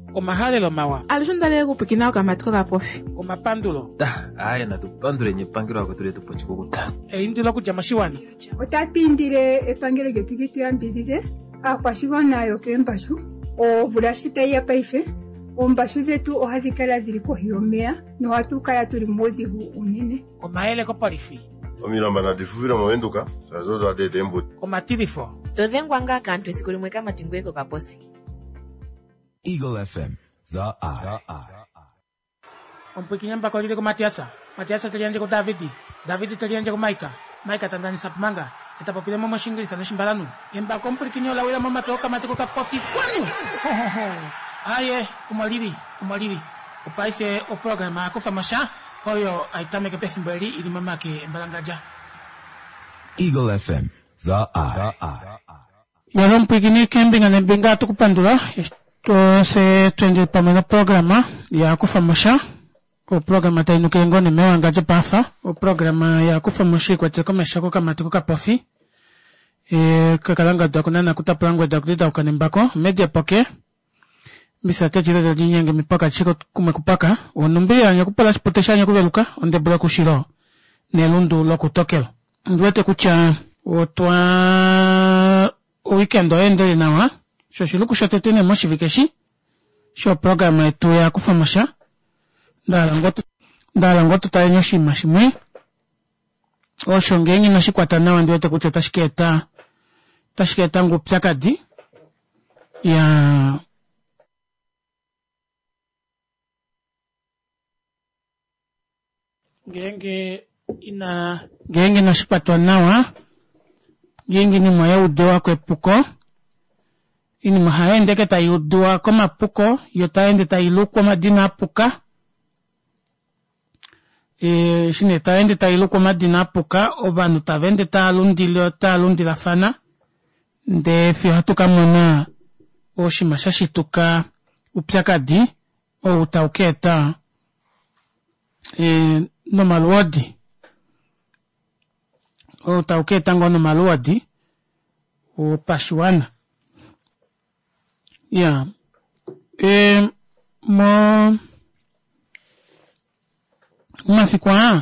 Omahale lo mawa. Alishondale kupikina ukamatiko ka profi. Omapandulo. Aya na tupandule nyepangiro wako tule tupochiko kuta. Indilo kujamashiwani. Otapindile epangelo getugitu yambirire. Akwashigona yoke mbashu. O vulasita ya paife. Ombashu zetu ohadhikala dhili kohi yomeya. No hatukala tuli modhihu unene. Omahele ko parifi. Omilamba na difuvira mwenduka. Sazozo adete mbuti. Omatirifo. Todhengwa nga kantu esikulimweka matingweko kaposi. Eagle FM, the eye. Ompikinyamba kolile ko Matiasa. Matiasa talianje ko Davidi. Davidi talianje ko Maika. Maika tandani sapmanga. Etapopile momo shingilisa na shimbalanu. Yemba kompikinyo la wila mama toka matiko ka pofi kwanu. Aye, umaliri. Upaife o programa akufa masha. Hoyo aitame ke pesimbeli ili mama ke mbalangaja. Eagle FM, the eye. Yalom pikini kembi ngane binga tukupandula. Se twende pamena programa ya kufa masha. O programa tainuke ngone mewangaja pafa. O programa ya kufa mashi kwa teko meshako kama tiko ka pofi. Kakalanga dakunana kutapulangwe dakudida ukanembako. Media poke. Bisa tejira da dinyenge mipaka chiko kumekupaka. Onumbia nyakupala spotesha nyakuveluka. Onde bula kushiro. Nelundu loku tokel. Ndwete kucha. Otwa weekend oendele nawa. Shoshiluku shotetene moshivikeshi. Sho programa etu ya kufa masha. Dala ngoto tayo nyoshi mashimwe. Osho ngengi nashikwata nawa ndwete kucha tashiketa ngupyakadi. Ya Genge nashipatwa nawa. Genge ni mwaya udewa kwe puko. Ini mahaende ke tayi udewa koma puko. Yotaende tayi lukwa madina puka. Shine taende tayi lukwa madina puka. Oba nutavende talundi la fana. Nde fihatuka mwana. Oshimashashituka upyakadi. O utauketa. Normal wadi. O tauke tango normal wadi. O pashuana. Ya. Mafikwa.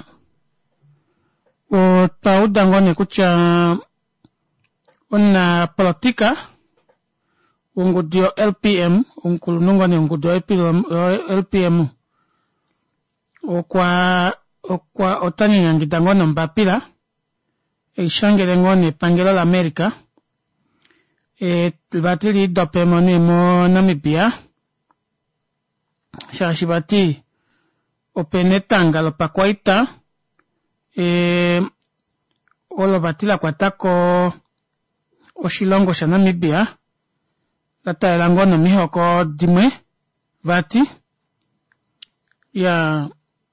O taudango ne kucha. Ona politika. Ungudio LPM. Unkulunungo ne ungudio LPM. Okwa otani nyangitango na mbapila. Ishangele ngone pangelo la Amerika. Batili dope mone mo Namibia. Shashibati. Openetanga lo pakwaita. Olo batila kwa tako. Oshilongo sha Namibia. Lata elangono mihoko dimwe. Vati. Ya.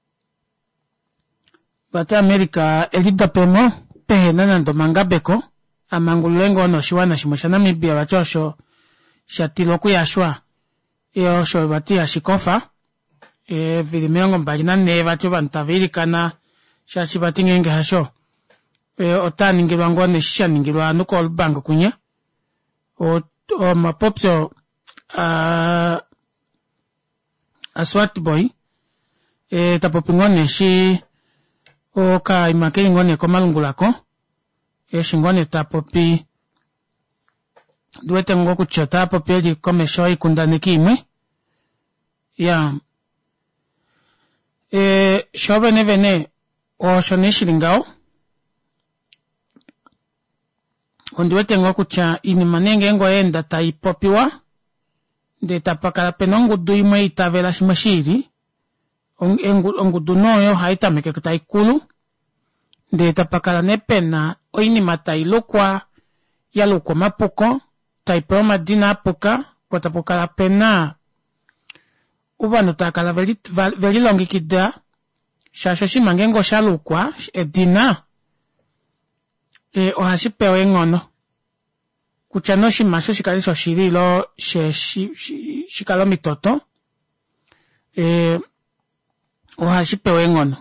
Bata Amerika elida pemo pehena nando mangabeko amangulengo no shiwana shimosha Namibia wachosho shatiloku yashwa sho bati ashikofa vilimiongo mbajina ne bacho bantaviri kana shashibati ngenge hasho otani ngirwa ngone shisha ngirwa nuko bango kunya o mapopso aswat boy tapopingone shi o ka imake ngone ko malungulako shingone tapopi duete ngoku chota popi di komesho ikundane kimwe ya shobene vene o shoneshi lingao onduete ngoku cha ini manenge ngo enda taipopiwa de tapakala penongu duimwe itavela shimashiri ongudu noyo haitameke kutaikulu de tapakala nepena oini matai lokwa ya lokwa mapuko taipoma dina apuka kwa tapakala pena ubano takala veli longi kida shashoshi mangengo shalukwa edina ohashipewe ngono kuchanoshi masho shikaliso shirilo shikalo mitoto ohashipewe ngono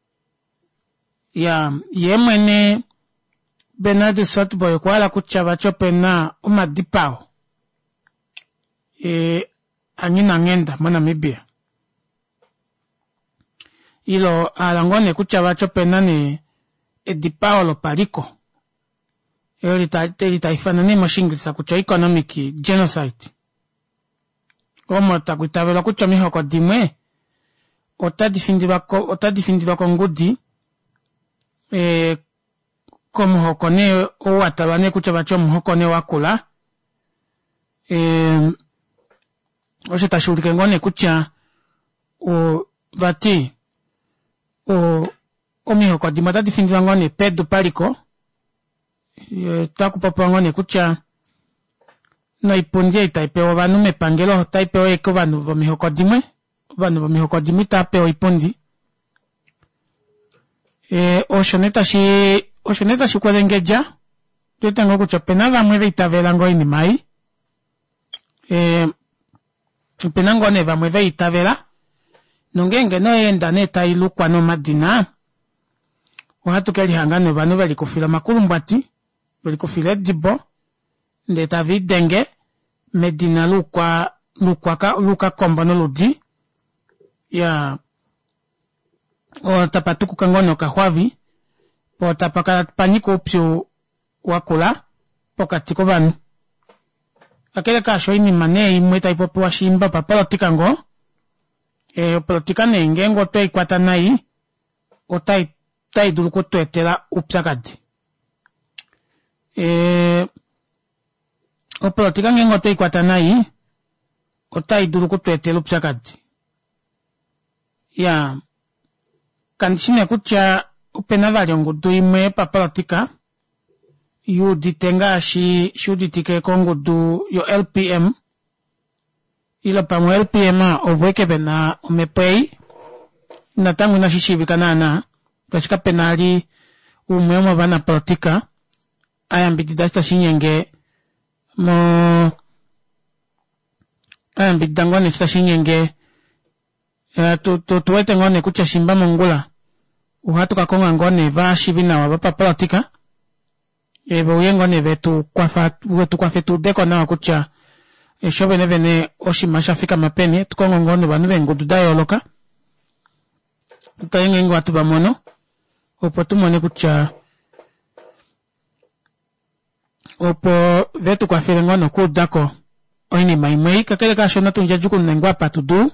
ya yemwene Bernard Sotboy kwa la kuchaba chopena umadipao anyina ngenda mo Namibia. Ilo alangone kucha bacho pena ni Edi Paolo Parico. Litaifana mashingilisa kucha economic genocide. Como takuitavela kucha mihoko dimwe otadifindilwa ko ngudi como hokone o watabane kucha bacho mhokone wakula ose tashulike ngone kucha o vati o mihoko dimwe otadifindilwa ngone Pedro Parico takupapa ngone kucha no ipundia itaipewa vanu mepangelo taipewa eko vanu vamihoko dimwe tapeo ipundi oshoneta shi kwelengeja tutengo kucha pena vamwe veitavela ngo ini mai pena ngone vamwe veitavela nongenge no enda neta ilukwa no madina ohatukeli hangano vanu velikufila makulumbati velikufila edibo ndeta videnge medina luka kombo no ludi ya o tapatuku kangono kahwavi po tapaka paniko upsio wakula pokati ko vanu akele kasho ini mane imweta ipopo wa shimba pa politika ngo politika nenge ngo to ikwata nai o tai duluko to etela upsakadi o politika ngengo to ikwata nai o tai duluko to etela upsakadi ya kanchine kucha upena valiongo duime pa politika yu ditenga shuditike kongo du yo LPM ilo pamu LPM ovweke bena umepei na tangu na shishibi kanana kashika penali umwema vana politika ayambididasta shinyenge ayambidangone kita shinyenge tuwete ngone kucha shimba mongula uhatu kakonga ngone va shibina wa bapa politika ebo yengone vetu kwa fetu deko na kucha shobe nevene oshimasha fika mapeni tukonga ngone banu bengudu dayoloka utayenge ngo atuba mono opo tumone kucha opo vetu kwa fere ngono ku dako oini maimei kakele ka shona tunja juku nengwa patudu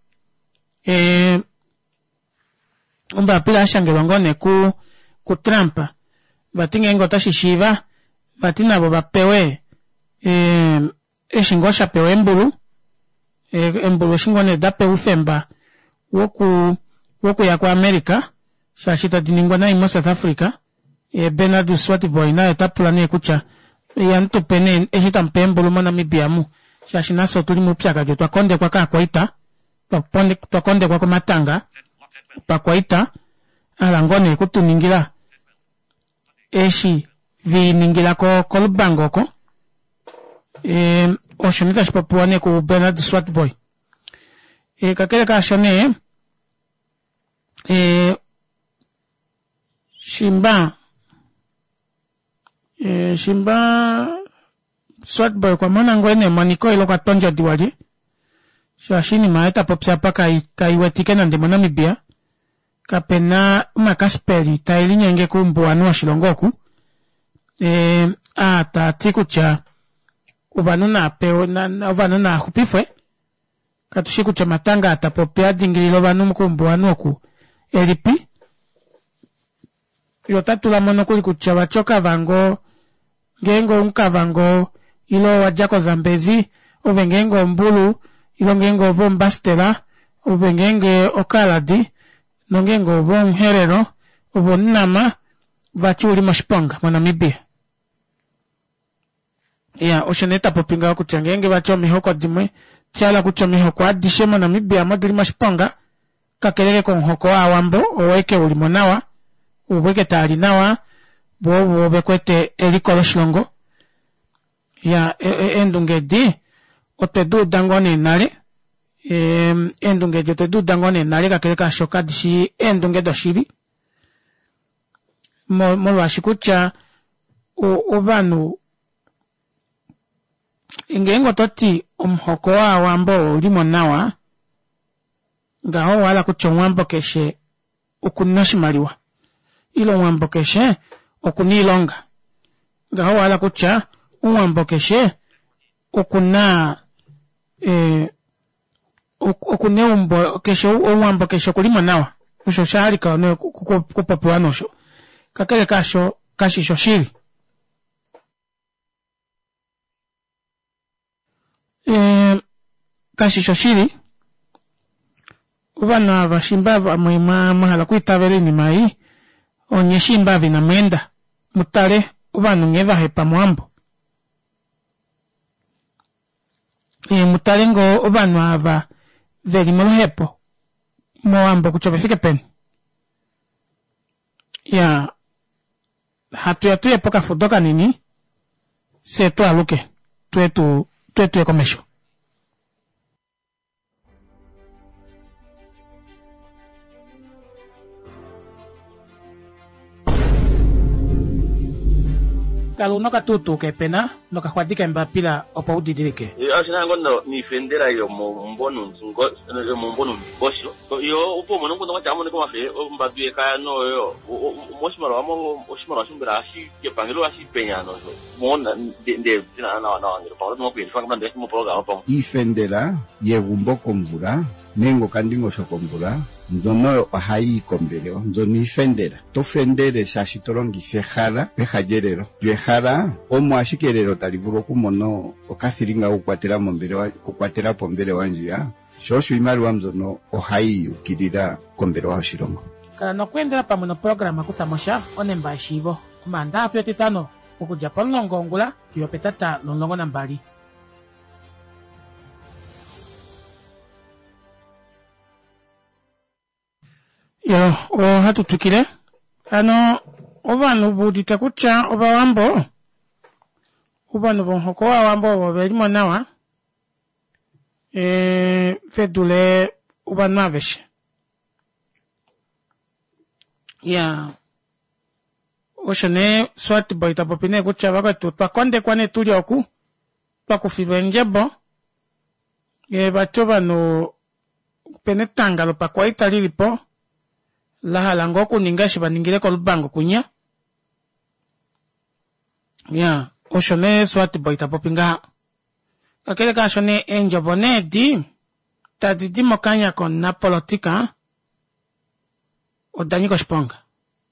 umba pila shange wangone ku Trump batinge ngota shishiva batina bo bapewe shingosha pewe embulu shingone dape ufemba woku ya kwa America shashita diningwa na imo South Africa Bernard Swatboy na etapulane kucha yantu pene eshita mpembulu mana mibiamu shashina sotuli mupyaka jo twakonde kwa kakwaita twakonde kwa matanga pakwaita alangone kutuningira eshi viningira ko lubango ko oshonita shipapuane ku Bernard Swatboy kakele ka shone Shimba Swatboy kwa mwana ngwene maniko ilo kwa tonja diwali shashini maeta popsa paka kaiwetike na ndemo Namibia kapena makaspeli taili nyenge kumbu anua shilongoku ata tiku cha ubanuna peo na ubanuna hupifwe katushiku cha matanga atapopea dingililo banu kumbu anuoku elipi yotatu la mono kuli kuchawa choka vango ngengo unka vango ilo wajako zambezi uvengengo mbulu ilo ngengo bombastela uvengenge okaladi nongengo bomherero ubonama vachuli mashponga Namibia ya oshoneta popinga kuchangenge vacho mihoko dimwe chala kucho mihoko adishe Namibia modili mashponga kakeleke konhoko awambo oweke ulimonawa ubweke tali nawa bo bekwete elikolo shilongo ya endungedi otedu dangone nale endunge otedu dangone nale kakeleka shoka dishi endunge doshiri mo washikucha obanu Ingengo toti umhokoa wambo ulimo nawa. Ngaho wala kuchongwambo keshe ukunoshimaliwa. Ilo wambo keshe okunilonga. Ngaho wala kucha wambo keshe okune umbo keshe wambo keshe kulimo nawa. Usho shari kaone kupapuwa nosho. Kakele kasho kashi shoshiri. Kashi shoshiri. Ubana vashimba mahala kuitabere ni mai. Onyeshimba vina menda. Mutare ubanu ngeva hepa mwambo. Mutare ngo ubanu ava veri molo hepo. Mwambo kuchove peni. Ya hatu ya poka fudoka nini se tu aluke tu komesho. Kalau no katutu ke pena no kahuatika mbapila opa udidirike. Asina ngono ni fendera yo mbonu ngosho. Yo upo mono ngono chamo ko mafe mbabie kaya no yo. Moshimaro amo oshimaro shimbira ashi ke pangelo ashi penya no. Mona de tina na ngiro pa no pe fanga ndese mo programa pa. Ifendera yegumbo komvura nengo kandingo shokomvura. Nzono ohai kombeleo, nzono ifendera. Tofendere shashitorongi fejara, pejajerero. Yejara, omo ashikerero talivuro kumono, okathiringa kukwatera pombele wanjia. Shoshu imaru nzono ohai ukirira kombele wa oshirongo. Kala no kwendera pa mono programa kusamosha, onemba shivo. Kumanda afyo titano, ukujapalo nongongula, fio petata nongongo nambali. Yo, hatu tukile. Obanu budita kucha oba wambo. Obanu bonhokoa wambo wabelimo nawa. Fedule obanu avesh. Ya. Oshane swati boita popine kucha wako tutwa konde kwane tuli oku. Pakufiwe njebo. Bachoba no penetanga lo pakwa italilipo. Laha lango kuninga shiba ningile kolubango kunya. Ya, oshone swati boita popinga. Kakele ka shone enjobone di. Tadidi mokanya kon na politika. Odaniko shponga.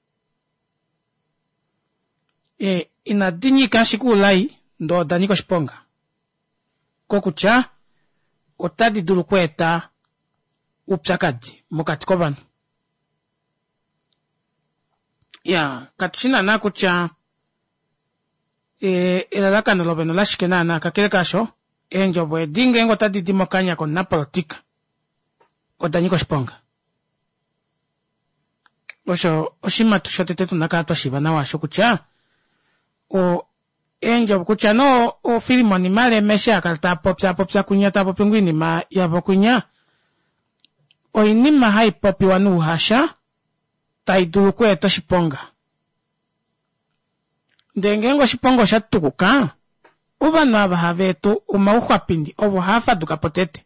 Ina dinyi kashiku ulai ndo odaniko shponga. Kokucha, otadi dulukweta upsakadi mokatikovanu. Ya, katushina na kucha ilalaka no lobeno lashikena na kakele kasho enjobwe dinge ngo tadi dimokanya kon na politika odanyiko shponga oshima tushotetetu nakato shiba na washo kucha enjob kucha no filimo ni male mesha akalta popsa kunya ta popingwini ma yabo kunya oinima hai popi wanu hasha taiduluku eto shiponga. Ndengengo shipongo shatukuka. Ubanu abahavetu umauhwapindi obo hafa duka potete.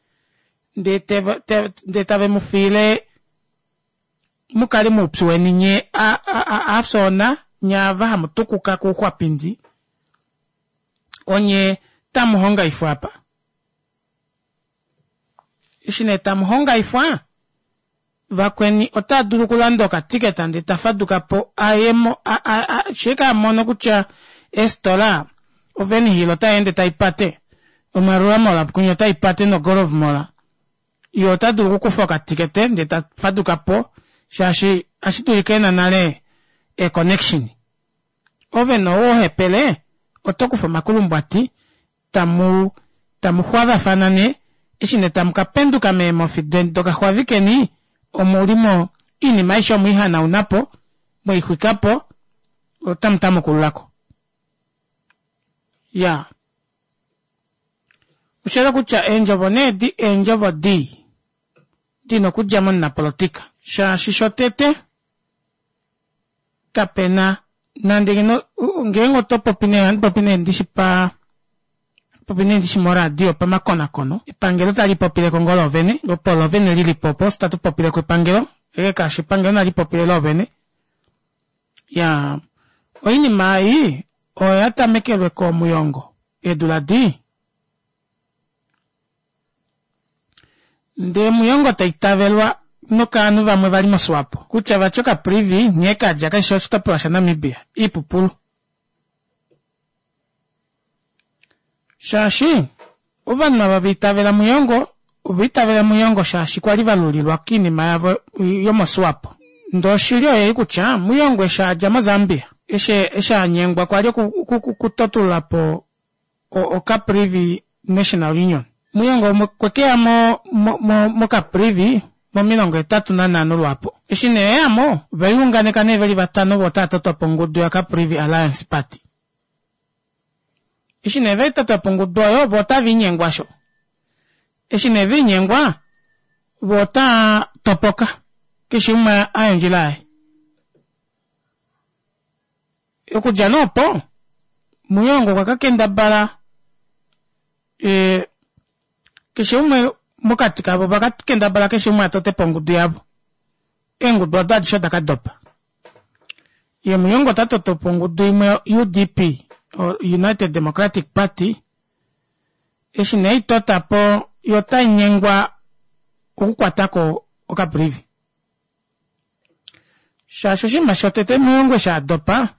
Ndetave mufile mukali mupsuwe ninye afsona nyava hamutukuka kuhwapindi. Onye tamuhonga ifwapa. Ishine tamuhonga ifwa. Vakweni otadulukulando katiketa ndetafaduka po ayemo sheka mono kucha estola oveni hilo taende taipate omarua mola kunyo taipate no gorov mola yo taduluku kufa katikete ndetafaduka po shashi ashitulikena nale connection oveno ohepele otokufa makulumbwati tamu hwava fanane ishine tamukapenduka memo fiden doka hwavikeni omulimo ini maisha mwihana unapo mwihwikapo otamtamu kulako ya ushera kucha enjobone di enjobo di no kujamon na politika sha shishotete kapena nandegino ngengo to popine ndishipa popine ndishimo radio pa makona kono epangelo tali popile kongo lovene lopo lovene lili popo statu popile ko epangelo kashi epangelo nali popile lovene ya oini mai oyata mekelwe ko muyongo eduladi nde muyongo taitavelwa nokanu vamwe vali moswapo kucha vachoka privi nyeka jaka shosta plasha Namibia ipupulu shashi uvanwa vavitavela muyongo shashi kwali valulilwa kini mayavo yomoswapo ndoshilio yei kucha muyongo eshaja Mozambia esha nyengwa kwali kutotulapo okaprivi National Union muyongo kwekea mo kaprivi mo 35 lwapo eshine yamo vayunganekane veli vatano votata topongudu ya kaprivi Alliance Party eshine veta topongudu yo vota vinyengwasho eshine vinyengwa vota topoka kishima ayonjilae okujanopo muyongo kwakakenda bala kishimwe mukatika abo bakakenda bala kishimwe atote pongudu yabo engudu adadi shota kadopa ye muyongo tato topongudu imwe UDP United Democratic Party eshine itota po yota nyengwa kukwatako okaprivi shashushima shotete muyongo sha dopa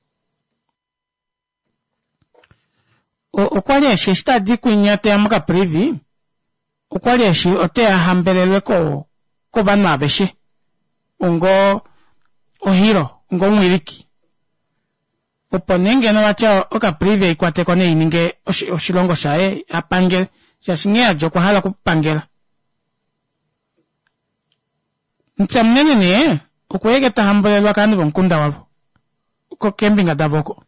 okwali eshi stadi kunyate ya muka privi okwali eshi ote ahambelelwe ko banu abeshi ungo ohiro ungo mwiriki oponenge no wacha oka privi ikwate kone ininge oshilongo shae apangele shashinge ajo kwa hala kupangela ntsamnene ne okwege tahambelelwa kandi bonkunda wavo uko kembinga davoko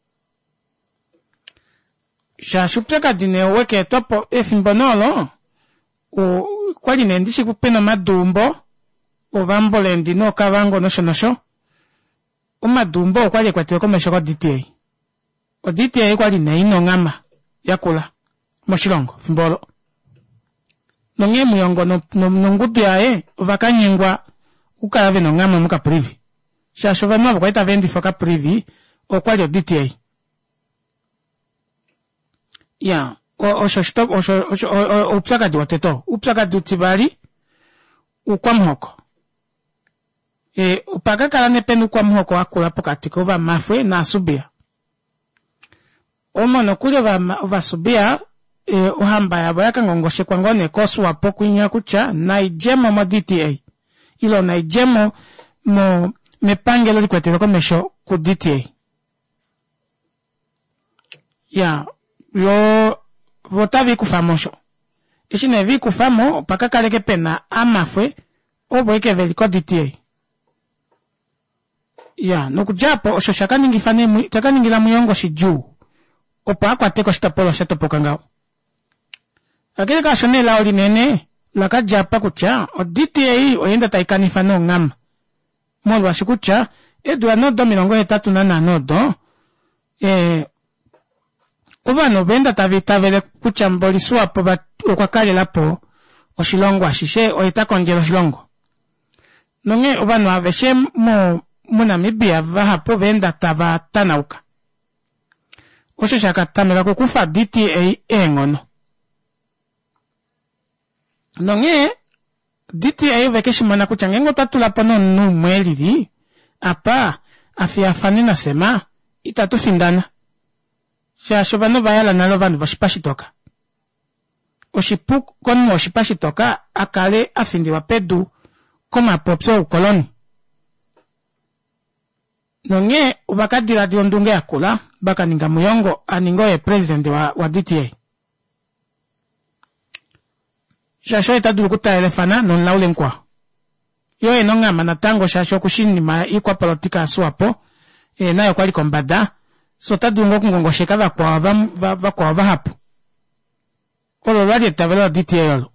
shashuptaka dine weke topo efimbonolo kwali nendishi kupena madumbo ovambolendi no kavango noshonosho umadumbo kwali kwatile komesho ko DTA o DTA kwali neino ngama yakula moshilongo fimbolo nonge muyongo nongudu yae ovakanyengwa ukalave no ngama muka privi shashova nwabo kwaita vendi foka privi o kwali o DTA ya upsaka diwateto upsaka dutibali ukwamhoko upaka kala nepenu ukwamhoko akula pokatiko uva mafwe na asubia omono kule uva subia uhamba yabo yaka ngongoshe kwa ngone kosu wapo kuinya kucha na ijemo mo DTA ilo na ijemo mo mepangelo likwetelo komesho ku DTA ya yo vota vi kufamosho ishine vi kufamo paka kaleke pena amafwe obo ike veliko DTA ya nokujapo osho shakaningi fane takaningi la muyongo shiju opa akwateko shitapolo shatopoka ngao akile kashone la olinene laka japa kucha o DTA oyenda taikani fano ngam molwa shikucha edwa no 2034 do ubano benda tavitavele kuchamboli swapo okwakale lapo oshilongo ashishe oita konjelo shilongo nonge ubano aveshe mu Namibia vahapo venda tava tanauka osho shakatamela kukufa DTA engono nonge DTA vekeshimana kuchangengo tatulapo no numwelili apa afiafani na sema itatufindana shasho bano vayala nalo vanhu vashipashitoka oshipu kono oshipashitoka akale afindiwa pedu koma popso ukoloni nonge ubakadira diondunge akula baka ninga muyongo aningo ye president wa DTA shasho etadulu kutaelefana non laule nkwa yo enonga manatango shasho kushinima ikwa politika aswapo nayo kwali kombada so tadungo kungongosheka vakwa hapo olo lwali etavela DTA yolo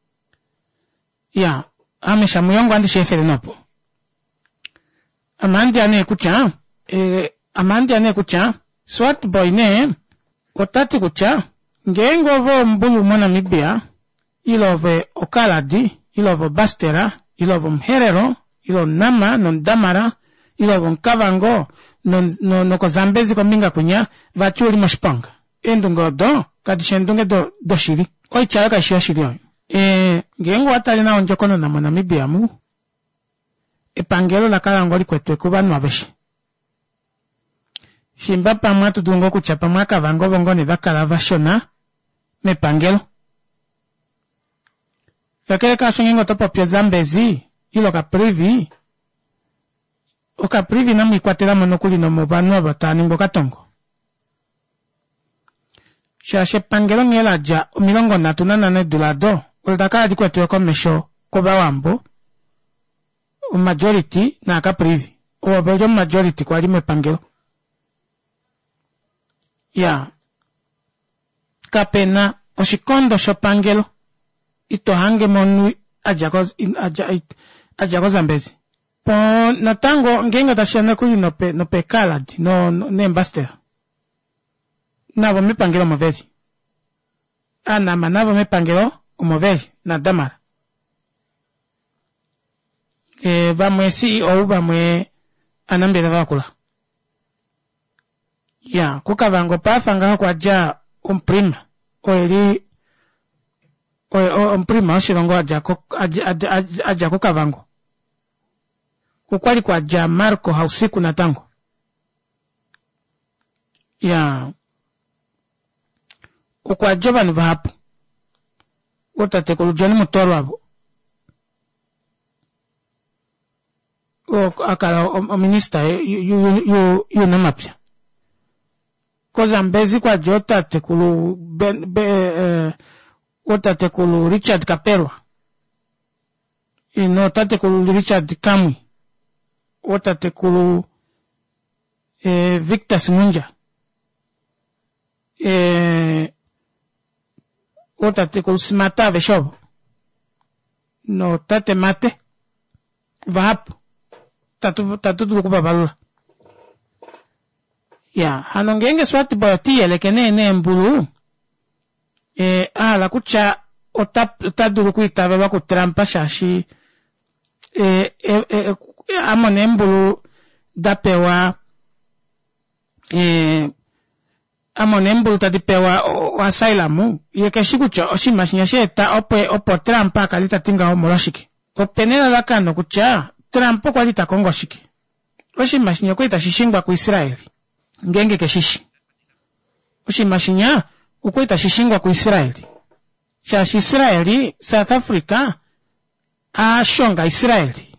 ya amesha muyongo andi shefele nopo amandi ane kucha swat boy ne otati kucha ngengo vo mbulu mwana Namibia ilove Okaladi, ilove Bastera, ilove Mherero, ilove Nama, non Damara, ilove Nkavango, no ko Zambezi ko minga kunya, vachuli moshpanga. Endungo do, kadishendunge do shiri. Oi chara ka shiri oi. Ngengo atali na onjokono na Namibia mu. Pangelo la kalangoli kwetu kuba nwaveshi. Shimba pamwa tudungo kuchapa mwaka vango vongo ni vakala vashona me pangelo. Yakele kashingo topo pia Zambezi ilo kaprivi. Oka privi na mikwatela monokuli no mobano abatani mboka tongo. Shashe pangelo ngela ja milongo natunana ne dulado. Ultakala di kwetu yoko mesho koba wambo. Majority na kaprivi. Uwabejo majority kwa lime pangelo. Ya. Kapena oshikondo shopangelo. Ito hange monu ajago Zambezi. Po natango ngenga tashana kuli no pe Kaladi no Nembaster. Navo me pangelo moveri. Ana manavo me pangelo moveri na Damara. Vamwe CEO vamwe anambele vakula. Ya, kukavango pafanga kwa ja umprima. Oeli umprima oshirongo aja kukavango. Kukwali kwa ja Marco hausiku na tango. Ya, ukwa joba ni vahapu. Utate kulujoni mutoro wabu. Akala o minister yu namapya. Koza mbezi kwa jota tekulu otate kulu Richard Kaperwa. Ino tate kulu Richard Kamwi. Otate kulu Victor Simunja. Otate kulu Simata Veshobo. No tate mate. Vahapu. Tatu dulu kubabalula. Ya, hanongenge swati boyatia lekene mbulu. La kucha otadulu kuitave wako trampa shashi. Amone mbulu dapewa. Amone mbulu tadipewa o asailamu. Yekeshikucha oshimashinyashe opo trampa kalita tinga homoloshiki. Openela lakano kucha. Trampo kwa lita Kongo shiki. Oshi mashinya kwa itashishingwa ku Israeli. Ngenge keshishi. Oshi mashinya kwa itashishingwa ku Israeli. Shashi Israeli, South Africa, shonga Israeli.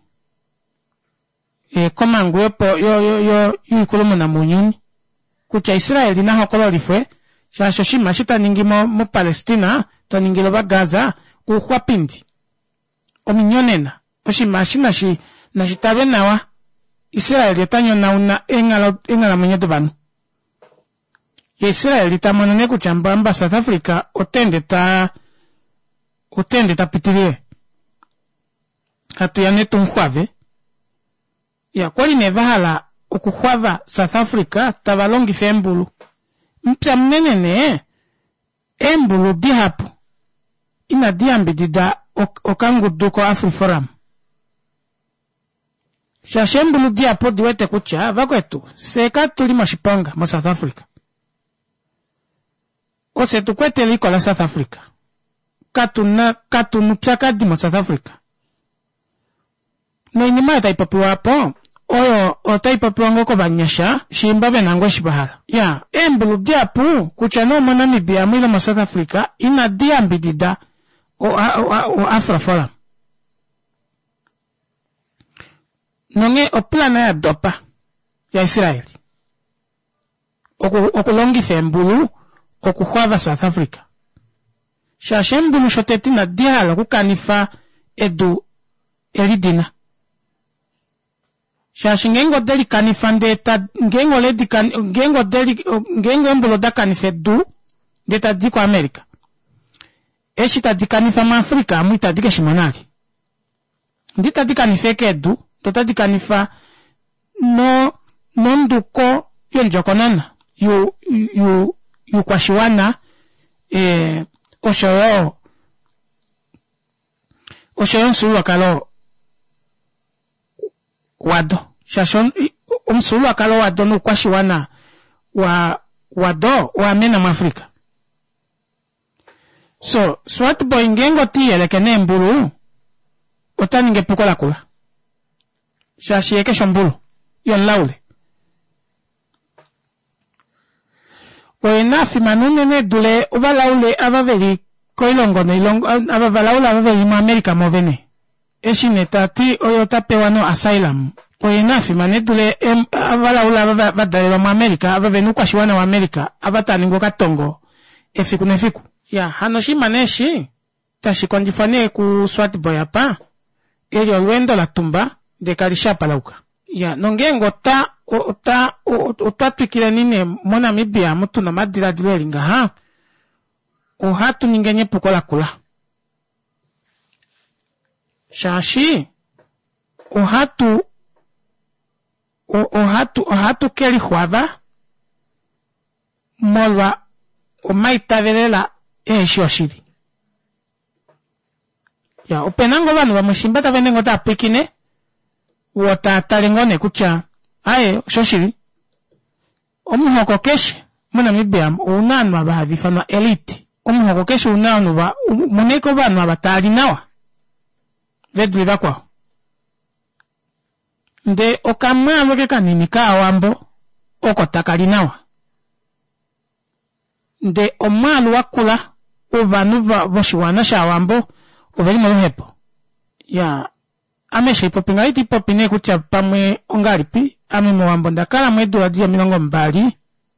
Koma nguepo yo ikulumu na munyuni. Kucha Israeli na hokolorifwe. Shashi mashita ningimo mu Palestina, to ningilo ba Gaza, kuhwa pindi. Ominyonena. Oshi mashina shi na shitabe nawa Israeli etanyo na una engala mwenyeto banu. Israeli tamonane kuchamba South Africa otende ta pitirie. Hatu ya netu mkhwave. Ya kwali nevahala ukukhwava South Africa tavalongi fe mbulu. Mpya mnenene embulu dihapu. Ina diambidida okangu duko Afriforum. Shashembulu diapo diwete kucha vakwetu seka tulima shiponga mo South Africa. Ose tukwete liko la South Africa. Katunu chakadi mo South Africa. No inima taipapi wapo oyo otaipapi wangoko banyasha shimbabe nangwe shibahala. Ya, embulu diapo kucha no Namibia mwila mo South Africa ina diambidida o Afroforum. Nonge o plana ya dopa ya Israeli. Okulongi fembulu okukhwava South Africa. Shashembulu shoteti na dihala kukanifa edu eridina. Shashingengo deli kanifande ta ngengo embulu da kanife edu deta diko Amerika. Eshita dikanifa ma Afrika amuita dike shimonali. Ndita dikanife ke edu totati kanifa no nduko yo njokonana yu kwashiwana oshoyo nsulu akalo wado shashon umsulu akalo wado no kwashiwana wado wa mena mwafrika. So swat boy ngengo tiyele kene mbulu otani ngepukola kula shashi eke shombulu yon laule wena fimanune ne dule uba laule abaveli koilongo ne ilongo abavalaula abaveli mu Amerika movene eshineta ti oyota pewano asylum wena fimane dule abalaula abavadale mu Amerika abavenu kwashiwana wa Amerika abatani ngo katongo efiku nefiku ya hanoshi maneshi tashikonjifane ku swat boy apa elio lwendo la tumba de karisha palauka ya nongengo otwatwikile nine mona mibia mutu na madira dilelinga ha ohatu ningenye pukola kula shashi ohatu keli huava molwa omaitavelela shioshiri ya openango banu bamushimbata venengo ta pikine wota talengone kucha aye shoshiri omuhoko keshe muna mibiam unanu abavifana elite omuhoko keshe unanu ba muneko banu abatali nawa vedri bakwa nde okamalo ke kanini ka awambo okotakali nawa nde omalo wakula obanu boshiwana sha awambo oveli moluhepo ya ameshe popinga iti popine kucha pamwe ongalipi ame mwambo ndakala mwedu wa dia milongo mbali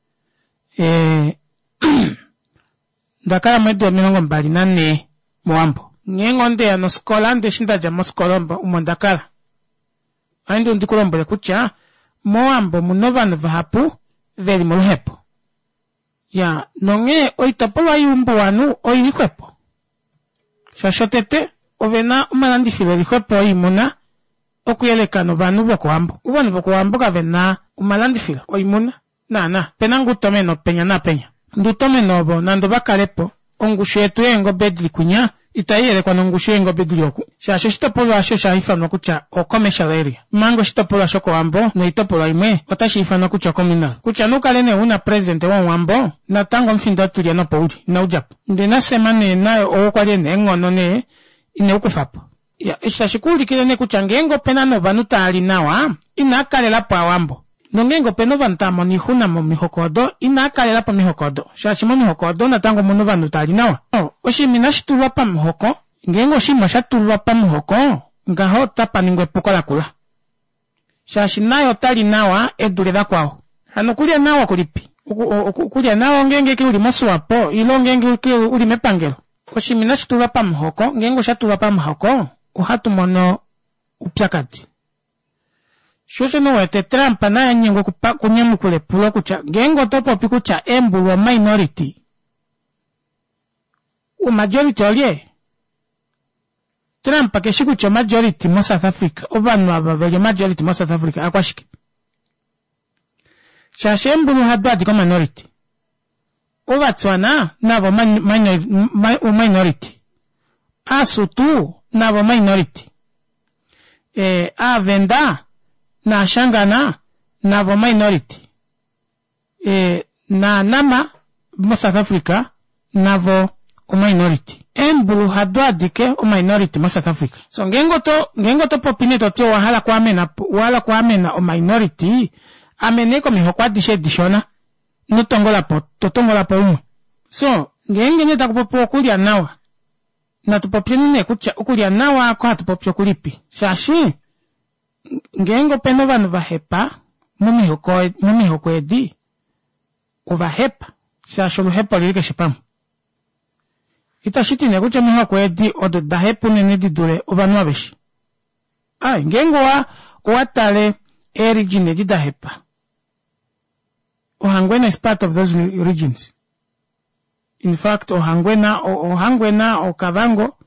ndakala mwedu wa milongo mbali nane mwambo ngengo nde ano skola nde shinda jamo skolomba umondakala aindu ndikulombole kucha mwambo munovanu vahapu veli moluhepo ya nonge oitapolwa yumbo wanu oilikwepo shashotete ovena umalandifile likwepo oimuna okuyelekano banu bokoambo ubonu bokoambo kavena umalandifila oimuna nana pena ngutomeno penya na penya ndutomeno bo nando bakalepo ongushu yetu yengo bedli kunya itayelekwa nongushu yengo bedli oku shasho shitopolwa asho shahifano kucha o commercial area mango shitopolwa asho koambo no itopolwa imwe otashifano kucha communal kucha nukalene una president wa wambo na tango mfindo tulia no pouli na ujapo ndina semane nayo okwalene engono ne ine ukufapo ya ishashikuli kile ne kucha ngengo pena no banu tali nawa inakalela pa wambo nongengo peno bantamo ni huna mo mihokodo inakalela pa mihokodo shashimo mihokodo na tango mono banu tali nawa oshimina shitulwa pa mihoko ngengo shima shatulwa pa mihoko ngaho tapa ningwe pukola kula shashinayo tali nawa eduleda kwao hano kulia nawa kulipi kulia nawa ngenge ki uli mosuwapo ilo ngenge ki uli mepangelo oshimina shitulwa pa mihoko ngengo shatulwa pa mihoko uhatu mono upyakati shosho no wete trampa na nyengo kunyemu kule pulo kucha ngengo topo pikucha embulu wa minority u majority olie trampa keshikucha majority mo South Africa obanu abavele majority mo South Africa akwashike shashe embulu hadwadi ko minority ovatswana navo minority asutu navo minority avenda na shangana navo minority na nama mo South Africa navo o minority embulu hadwadike o minority mo South Africa so ngengo to popine to tio wala kwa amena o minority ameneko mihokwa dishe dishona nutongola po umwe so ngenge neta kupopo kulia nawa na tupopini ne kucha ukulia nawa kwa tupopio kulipi shashi ngengo peno banu vahepa mumihoko edi uvahepa shashulu hepa lirike shipamu itashiti ne kucha mihoko edi odo dahepu nene didure ubanu abeshi ngengo watale region edi dahepa Ohangwena is part of those regions. In fact, Ohangwena, Okavango,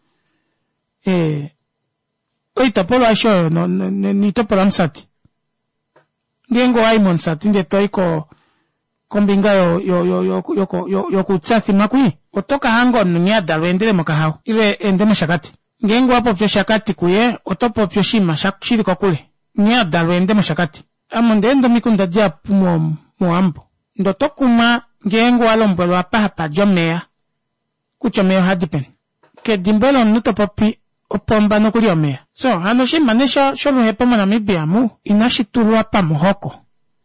oitapolo asho, ni topolo msati. Ngengo aimon sati, nde toiko kombinga yo kutsathi makui otoka hango nunya dalwendele mokahau ile endemo shakati ngengo hapo pyo shakati kuye otopo pyo shima shakshiri kokule nya dalwendemo shakati amondendo mikunda dia muambo ndo tokuma ngengo alombolo apa jomea kuchomeo hadipen ke dimbolo nuto popi opomba no kuliomea so hanoshi manesha sholo hepa mwana mibiamu inashi tulwa pa muhoko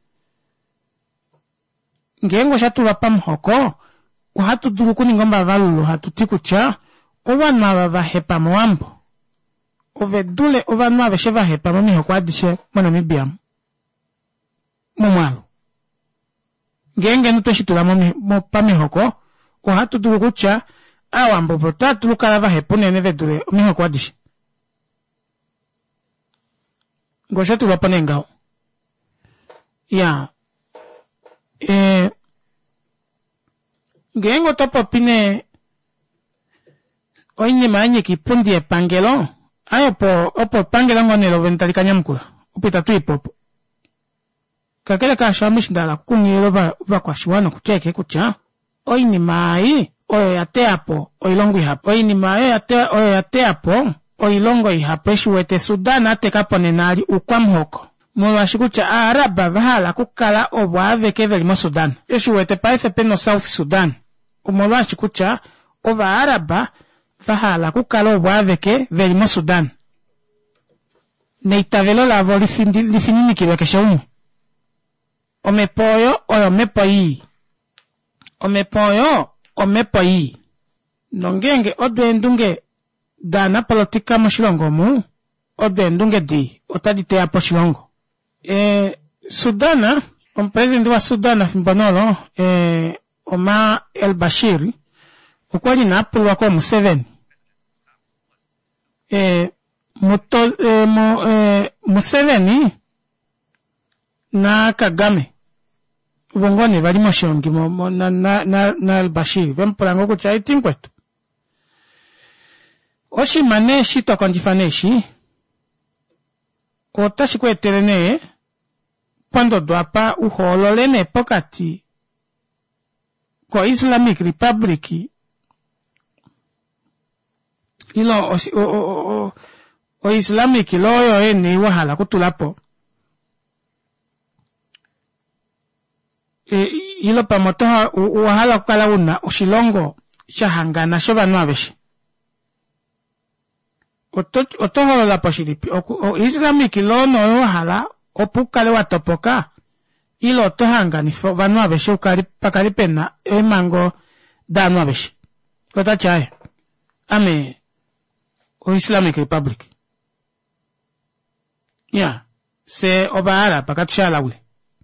ngengo shatulwa pa muhoko uhatu duluku ningomba valulu hatu tikucha ovanwa vava hepa muambo ovedule ovanwa vesheva hepa mumihoko adishe mwana mibiamu mumwalo ngenge nuto shitula pa mihoko uhatu duluku cha awambo pota tulukala va hepune ne vedule omiho kwadishi ngosha tulapone ngao ya ngengo topo pine oinye manye kipundi e pangelo ayo opo pangelo ngonelo ventalika nyamkula upita tuipopo kakele ka shamishndala kukunyelo va kwa shiwana kucheke kucha oinye mai oyo yateapo oilongo ihapo oinima oyo yateapo oilongo ihapo eshiwete Sudan atekapo nenali ukwamhoko mulwashikucha Araba vahala kukala obwaveke velimo Sudan eshiwete paife peno South Sudan umulwashikucha ova Araba vahala kukala obwaveke velimo Sudan neitavelo lavo lifinikilwe keshaumu omepoyo oyo mepoyi omepoyo omepoyi nongenge odwendunge dana politika moshilongo mu odwendunge di otadite apo shilongo Sudana ompresidenti wa Sudana fimbonolo Omar el-Bashir ukwali na apulwa ko Museveni Museveni na Kagame ubongone bali moshongi na al-Bashir vempulango kucha itingwetu oshi maneshi tokondifaneshi otashi kwetelene pando dwapa uhololene pokati ko Islamic Republic ilo o Islamic loyo ene wahala kutulapo ilo pamotoha wahala kukala una ushilongo shahangana shoba nuaveshi otoholo la poshilipi Islamic lo no wahala opukale watopoka ilo tohangani fo vanuaveshi ukali pakali pena emango danuaveshi kota chae ame o Islamic Republic se obaara pakatushala ule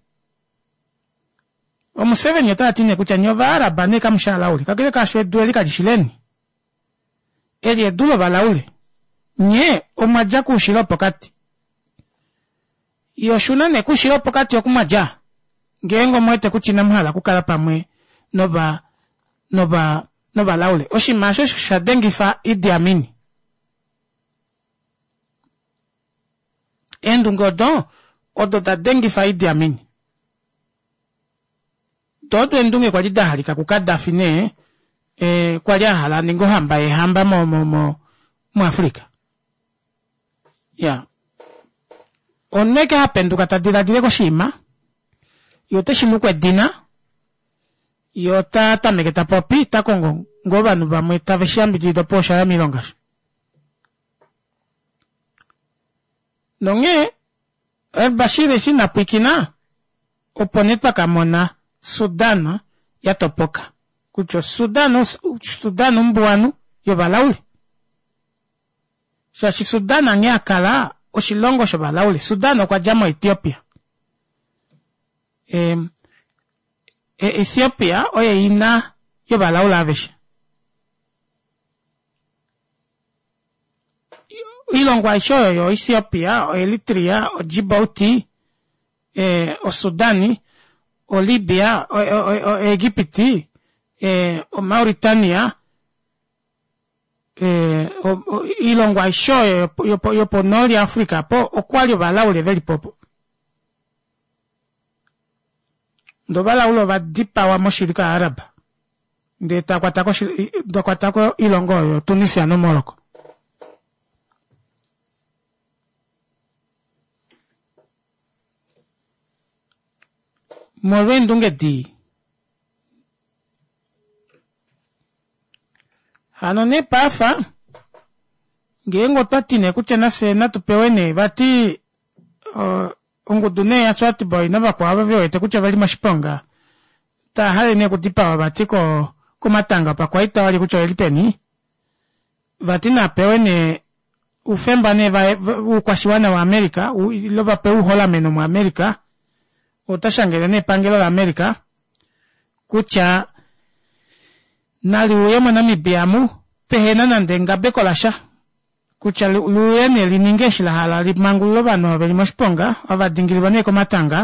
Museveni yotatine kucha nyova Araba ne kamshala ule kakile kashwe dueli kajishileni eli edulo balaule nye omaja kushilo pokati yoshuna ne kushilo pokati yokumaja ngengo mwete kuchina mhala kukala pamwe nova laule oshimasho shadengifa Idi Amin endungodon odota dengifa Idi Amin todo endunge kwa jidahali kakukadafi ne kwa jahala ningo hamba mo Afrika oneke hapenduka tadidadile koshima yote shimukwe dina yota tameketa popi takongo ngobanu bamwe taveshambilido posha ya milongasho nonge el-Bashir sina pikina oponetpa kamona Sudan yatopoka kucho Sudan mbuanu yobalaule shashi Sudan anyakala oshilongo shobalaule Sudan kwa jamo Ethiopia Ethiopia oye ina yobalaula aveshi ilongwa ishoyo yo Ethiopia o Eritrea o Djibouti o Sudani o Libya o Egipti o Mauritania ilongwa ishoyo yo po Nord Africa po o kwali balaule veli popo ndo bala ulo badipa wa moshirika Arab nde takwatako ilongo yo Tunisia no Morocco. Morwendunge di hanone pafa ngengo tatine kuchena sena tupewene bati ongudune ya swati boy naba kwa bavyo ete kucha bali mashiponga ta hale ne kutipa bati ko matanga pa kwaita wali kucha elipeni bati na pewene ufemba ne ukwashiwana wa Amerika loba pe uhola meno mu Amerika utashangele ne pangelo la Amerika kucha nali uyemo na mibiamu pehena nandenga bekolasha kucha luyene liningeshi la hala limangulo bano beli mosponga abadingili baneko matanga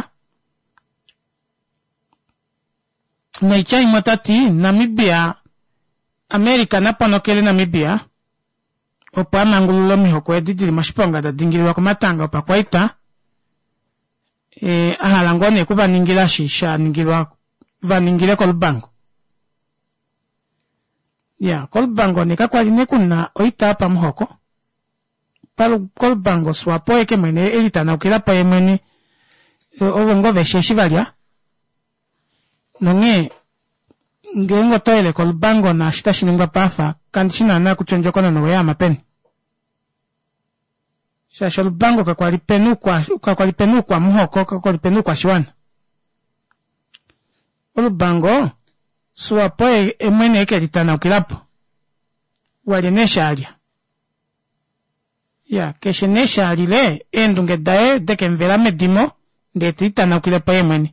na ichai matati Namibia Amerika na panokele Namibia opa mangulo miho kwa didili mosponga da dingili wako matanga opa kwaita ahalangone kuba ningila shisha ningilwa vaningile kolbango ya kolbango nikakwali nekuna oita apa mhoko palu kolbango swapo eke mwene elitana ukila pa yemweni ovongo vesheshi valia nonge ngengo toile kolbango na shita shinunga pafa kanchina na kuchonjokona no ya mapeni shasho lubango kakwali penu kwa mhoko kakwali penu kwa shiwana olubango swapo emwene eke litana ukilapo wali nesha alia ya keshe nesha alile endunge dae deke mvela medimo ndeti litana ukilapo emwene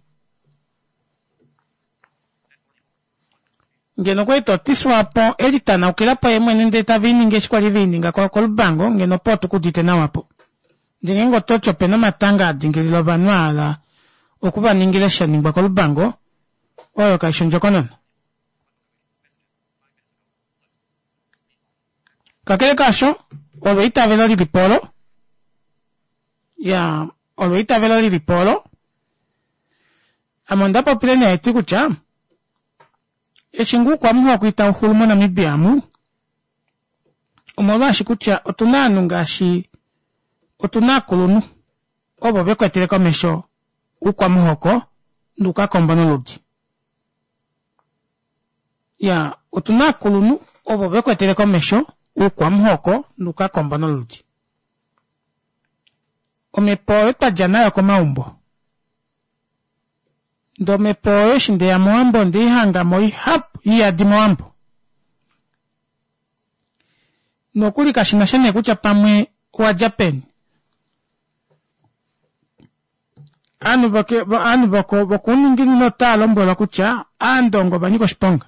ngeno kweto tiswapo elitana ukilapo emwene ndeta vininge shikwali vininga kwa olubango ngeno poto kudite na wapo ndingengo tocho pena matanga dingililo banwala okuba ningilesha ningba kolubango oyo kaishonjokonon kakele kasho olweita velo lilipolo ya olweita velo lilipolo amondapo pilene eti kucha eshingu kwa mwa kuita uhulumo na mibiamu umawashi kucha otunanu ngashi otunakulunu obo bekwetele komesho ukwa muhoko nduka kombano ludi ya otunakulunu obo bekwetele komesho ukwa muhoko nduka kombano ludi omepoe tajana ya komaumbo ndo mepoe shinde ya moambo ndi hanga moi hap iya di moambo nokuli kashinashane kucha pamwe wa Japan anu bako ningini no talo mbola kucha andongo baniko shiponga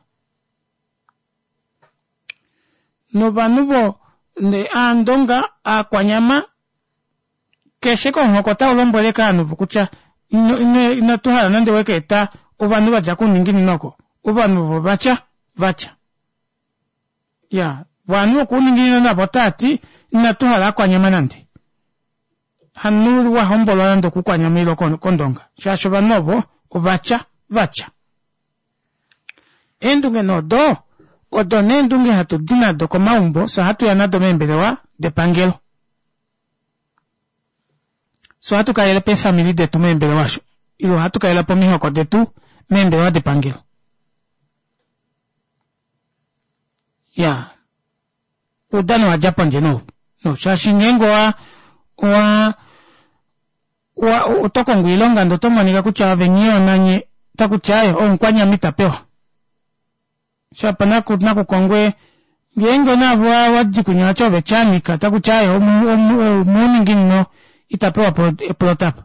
no banubo ne andonga akwanyama keshe ko ngokota ulombole kanu kucha ino tuhala nande weketa ubanu baja kuningini noko ubanu bacha ya wanu kuningini na botati ina tuhala akwanyama nande hanulu wa hombolo ando kukwanya milo kondonga shasho banobo ubacha endunge no do odo nendunge hatu dina do komaumbo so hatu yanado membelewa de pangelo so hatu kaela pe family de tu membelewa sho ilo hatu kaela po mihoko de tu membelewa de pangelo ya udano wa Japan jeno no shashingengo wa utoko ngwilonga ndo tomanika kucha venyo nanye takuchayo onkwanya mitapewa shapa naku kongwe ngengo na wajikunya chobe chanika takuchayo muningino itapewa protap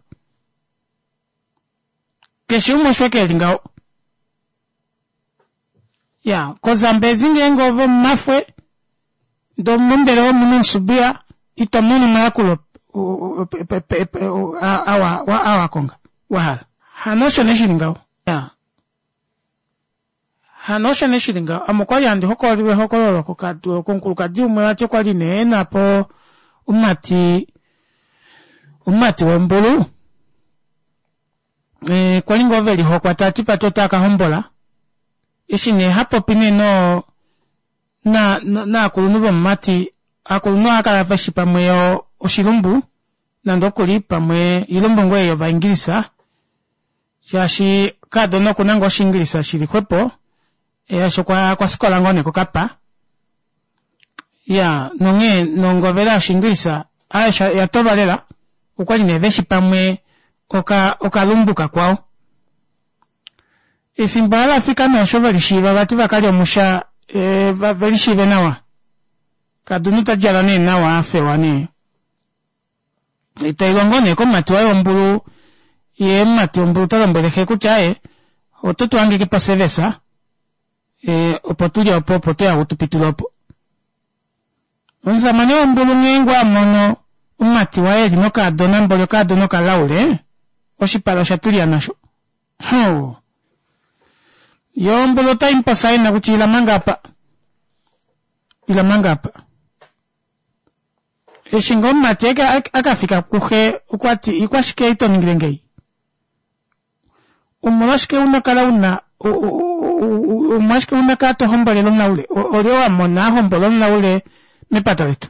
kesho mshweke lingao ya kozambezi ngengo vo mafwe ndo mbele wa munsubia itamuni makulo awa konga wahala hanosho neshiringa ya hanosho neshiringa amokwali andi hokoliwe hokololo konkuluka di umwe wacho kwali neena po umati wa mbulu kwa lingo veli ho kwa tatipa tota kahombola ishine hapo pine no na akulunubo mmati akuluno akala vashi pamwe yo oshilumbu na ndokuli pamwe ilumbu ngwe yo vaingilisa shashi kadono kunango shingilisa shili kwepo yasho kwa sikola ngone kukapa ya nongovela shingilisa aisha yatobalela ukwali neveshi pamwe okalumbuka kwao ifimbala Afrika no shovelishiva bati bakali omusha velishive nawa kadunuta jalane nawa afewani itailongone ko matwa yombulu ye mati ombulu talombeleje kuchae ototo ange ke pasevesa opotulia opopoto ya utupitulopo onza mane ombulu ngengwa mono umati wa eli no kadona mbolo kadono kalaule oshipalo shatulia nasho yombolo ta impasai na kuchila mangapa ila mangapa eshingo mati akafika kuhe ukwati ikwashike ito ningirengei umwashike unakala umwashike unakato hombole naule olio amona hombolo naule mepata letu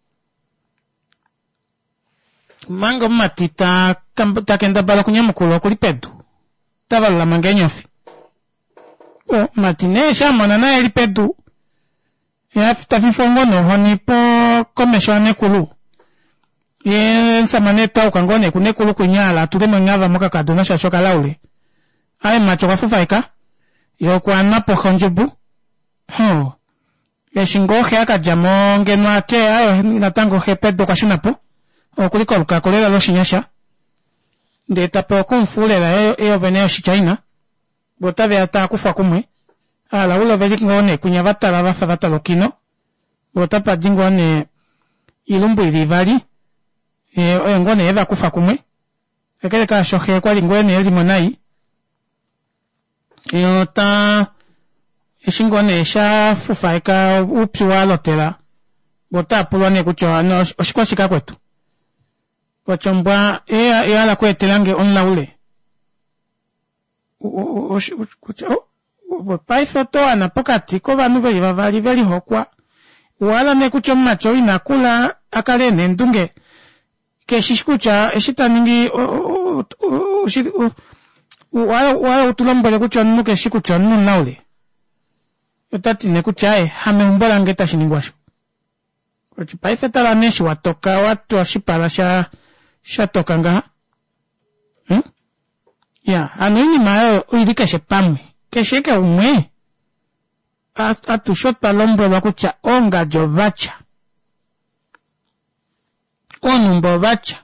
mango mati ta kenda bala kunyamukulo kuli pedu tabala la mangenyofi mati ne shamana na eli pedu ya tafifongono honi po komesho anekulu ye samane ta ukangone kunekulu kunyala tulemo nyava moka kaduna shashoka laule ai macho kafufaika yo kwa napo honjubu ya shingohe aka jamonge nwake ayo natango he pedu kashinapo okuliko lukakolela lo shinyasha ndeta po kumfulela eyo veneo shichaina botabe ata kufa kumwe ala ulo veli ngone kunyavata la bafa batalo kino botapa dingone ilumbu ilivali oyo ngone eva kufa kumwe ekele ka shohe kwa lingwene eli monai yo ta ishingone sha fufaika upsiwa lotela botapulwane kucho no oshikwashika kwetu wachombwa ala kwetelange onlaule paifoto anapokati ko banu bali veli hokwa wala nekucho macho inakula akalene ndunge keshishkucha eshitaningi wala utulombole kucho nuke shikucho naule yotati nekuchae hamembola ngeta shiningwasho kwa paifeta la neshi watoka watu washipala shatoka nga ya ini mayo uidika shepamwe kesheke umwe atu shot palombo bakucha onga jovacha onumbo vacha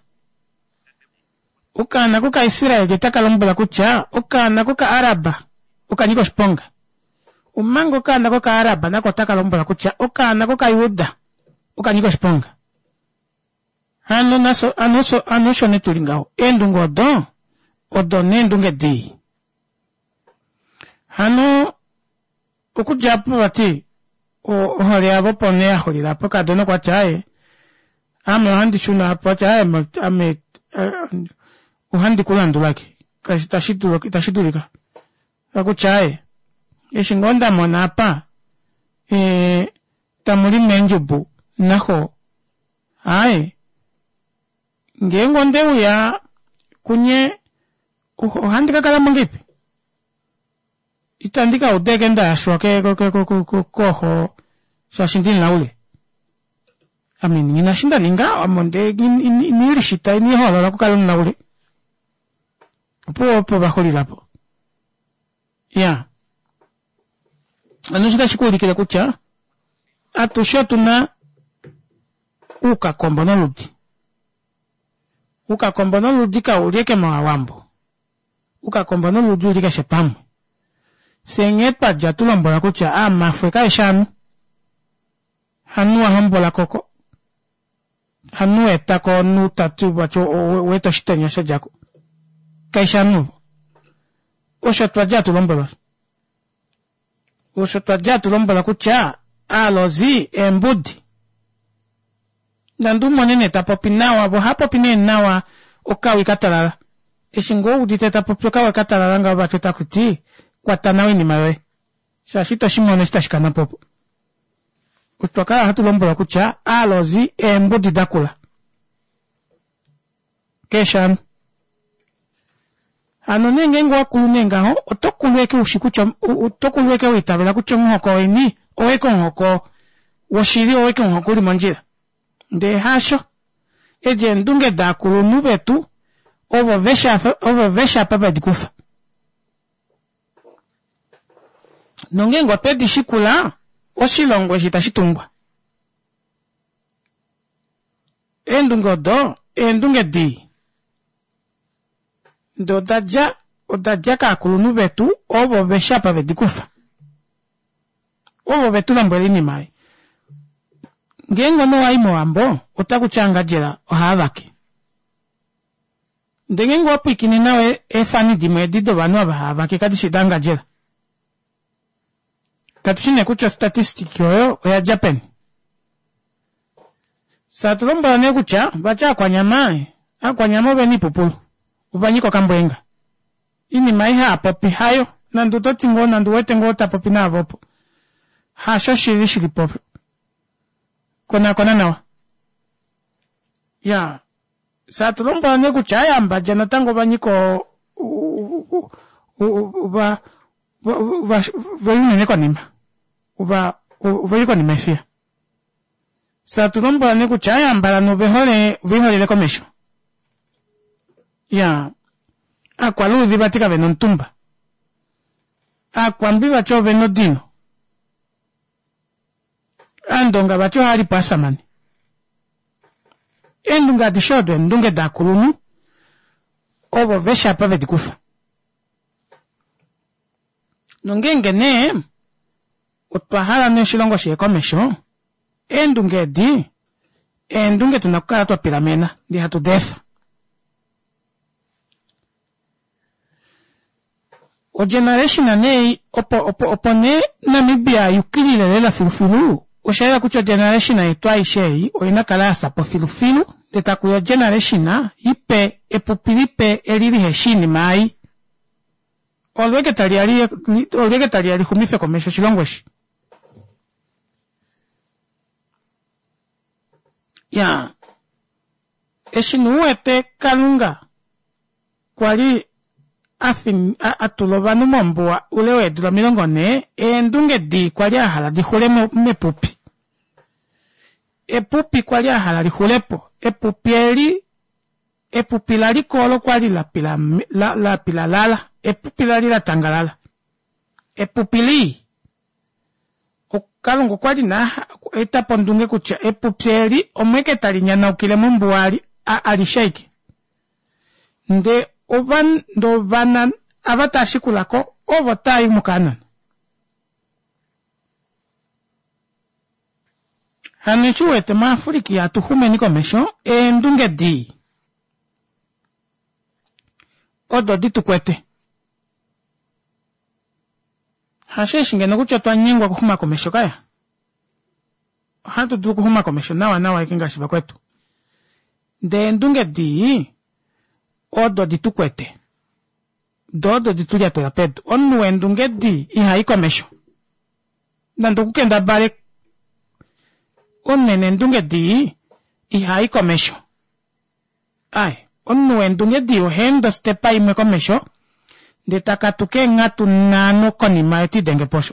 ukana kuka Israeli taka lombo bakucha ukana kuka Araba ukaniko sponga umango kana kuka Araba nako taka lombo bakucha ukana kuka Yuda ukaniko sponga anoso netulingao endungo don odone ndunge di hano ukujapu bati ohore abo pone ahorira poka dono kwa chae ame handi chuna apa chae ame uhandi kulandu lake kasitashitulika akuchae eshingonda mona apa tamuli menjubu naho ai ngengonde uya kunye uhandika kala mungipi itandika udegenda shoke koho shashindin laule amin ninashinda ninga amonde nirishita ni hola kukala laule po baholi lapo ya anushita shikuli kile kucha atushotuna uka kombono ludi ka ulieke mawambo uka kombono ludi ulike shepamu sengepa jatulombola kucha mafrika ishanu hanu hambola koko hanu etako nu tatu bacho weto shitenya shajako kaishanu ushotwa jatulombola kucha alozi embudi nandu monene tapopinawa bo hapopine nawa okawi katalala Eshingo uditeta popyoka wakatararanga bachota kuti kwatanawe ni mawe. Shashito shimone stashikana popo. Utwaka hatulombola kucha alozi embodi dakula. Keshan. Anonenge ngwa kulunenga ho otokulweke ushikucha otokulweke witabela kucha ngoko eni oweko ngoko woshiri oweko ngoko limonjira. Nde hasho eje ndunge dakulu nubetu ovo vesha papa dikufa. Nongengo pedi shikula oshilongo shitashitungwa. Endungo do endunge di. Ndo odaja kakulunu betu ovo vesha papa dikufa. Ovo betu lambweli ni mai. Ngengo no waimo ambo otakuchanga jela ohavaki. Ndengengo wapikini nawe efani dimedido wanu abahavaki kadishidanga jela. Katushine kucha statistiki yoyo oya Japan. Satulomba ne kucha bacha kwa nyamae. Kwa nyama ube ni pupulu. Ubanyiko kambwenga. Ini maiha apopi hayo. Nandu totingo nandu wete ngo tapopi na avopo. Hasho shiri popi. Kona nawa. Ya. Satulomba ne kucha ya mbaja natango banyiko vayune neko nima. Vayiko nima ifia. Satulomba ne kucha ya mbala no vihole leko mesho. Ya. Akwa luzi batika veno ntumba. Akwa mbiba cho veno dino. Andonga bacho hari pasamani. Endunga dishodo ndunge dakulunu. Ovo vesha pave dikufa. Nongenge ne. Utpahala ne shilongo sheko mesho. Endunge di. Endunge tunakukala tuwa piramena. Di hatu defa. O generation ane opone Namibia yukili lelela filufilu. O shaira kucho generation na itwa ishei o inakala sapo filufilu. Detakuyo generation na ipe epupilipe eliri heshini mai. Olwege taliari humife komesho shilongweshi. Ya. Eshinu ete kalunga. Kwali atulobanu momboa ulewe edula milongo ne endunge di kwali ahala di hulemo mepupi. Epupi kwali ahala di hulepo. Epupi lali kolo kwali la pila lala. Epupi lali la tangalala. Epupi li. Okalungo kwali na etapondunge kucha. Epupi eli omweke tali nyana ukile mbuali alishaiki. Nde ndo vanan avatashikulanko ovo tai mukanan. Hanishuete maafuriki ya tuhume niko mesho ndunge di. Odo di tukwete. Hasheshinge nukucho tuwa nyingwa kuhuma komesho kaya. Hatu tu kuhuma komesho nawa ikinga shiba kwetu. De ndunge di. Odo di tukwete. Dodo di tulia terapedo. Onu endunge di iha iko mesho. Nando kukenda bare. Onene endunge di iha iko mesho. Ai. Onu endunge di ohendo stepa ime ko mesho. De takatuke ngatu nano konima eti denge posho.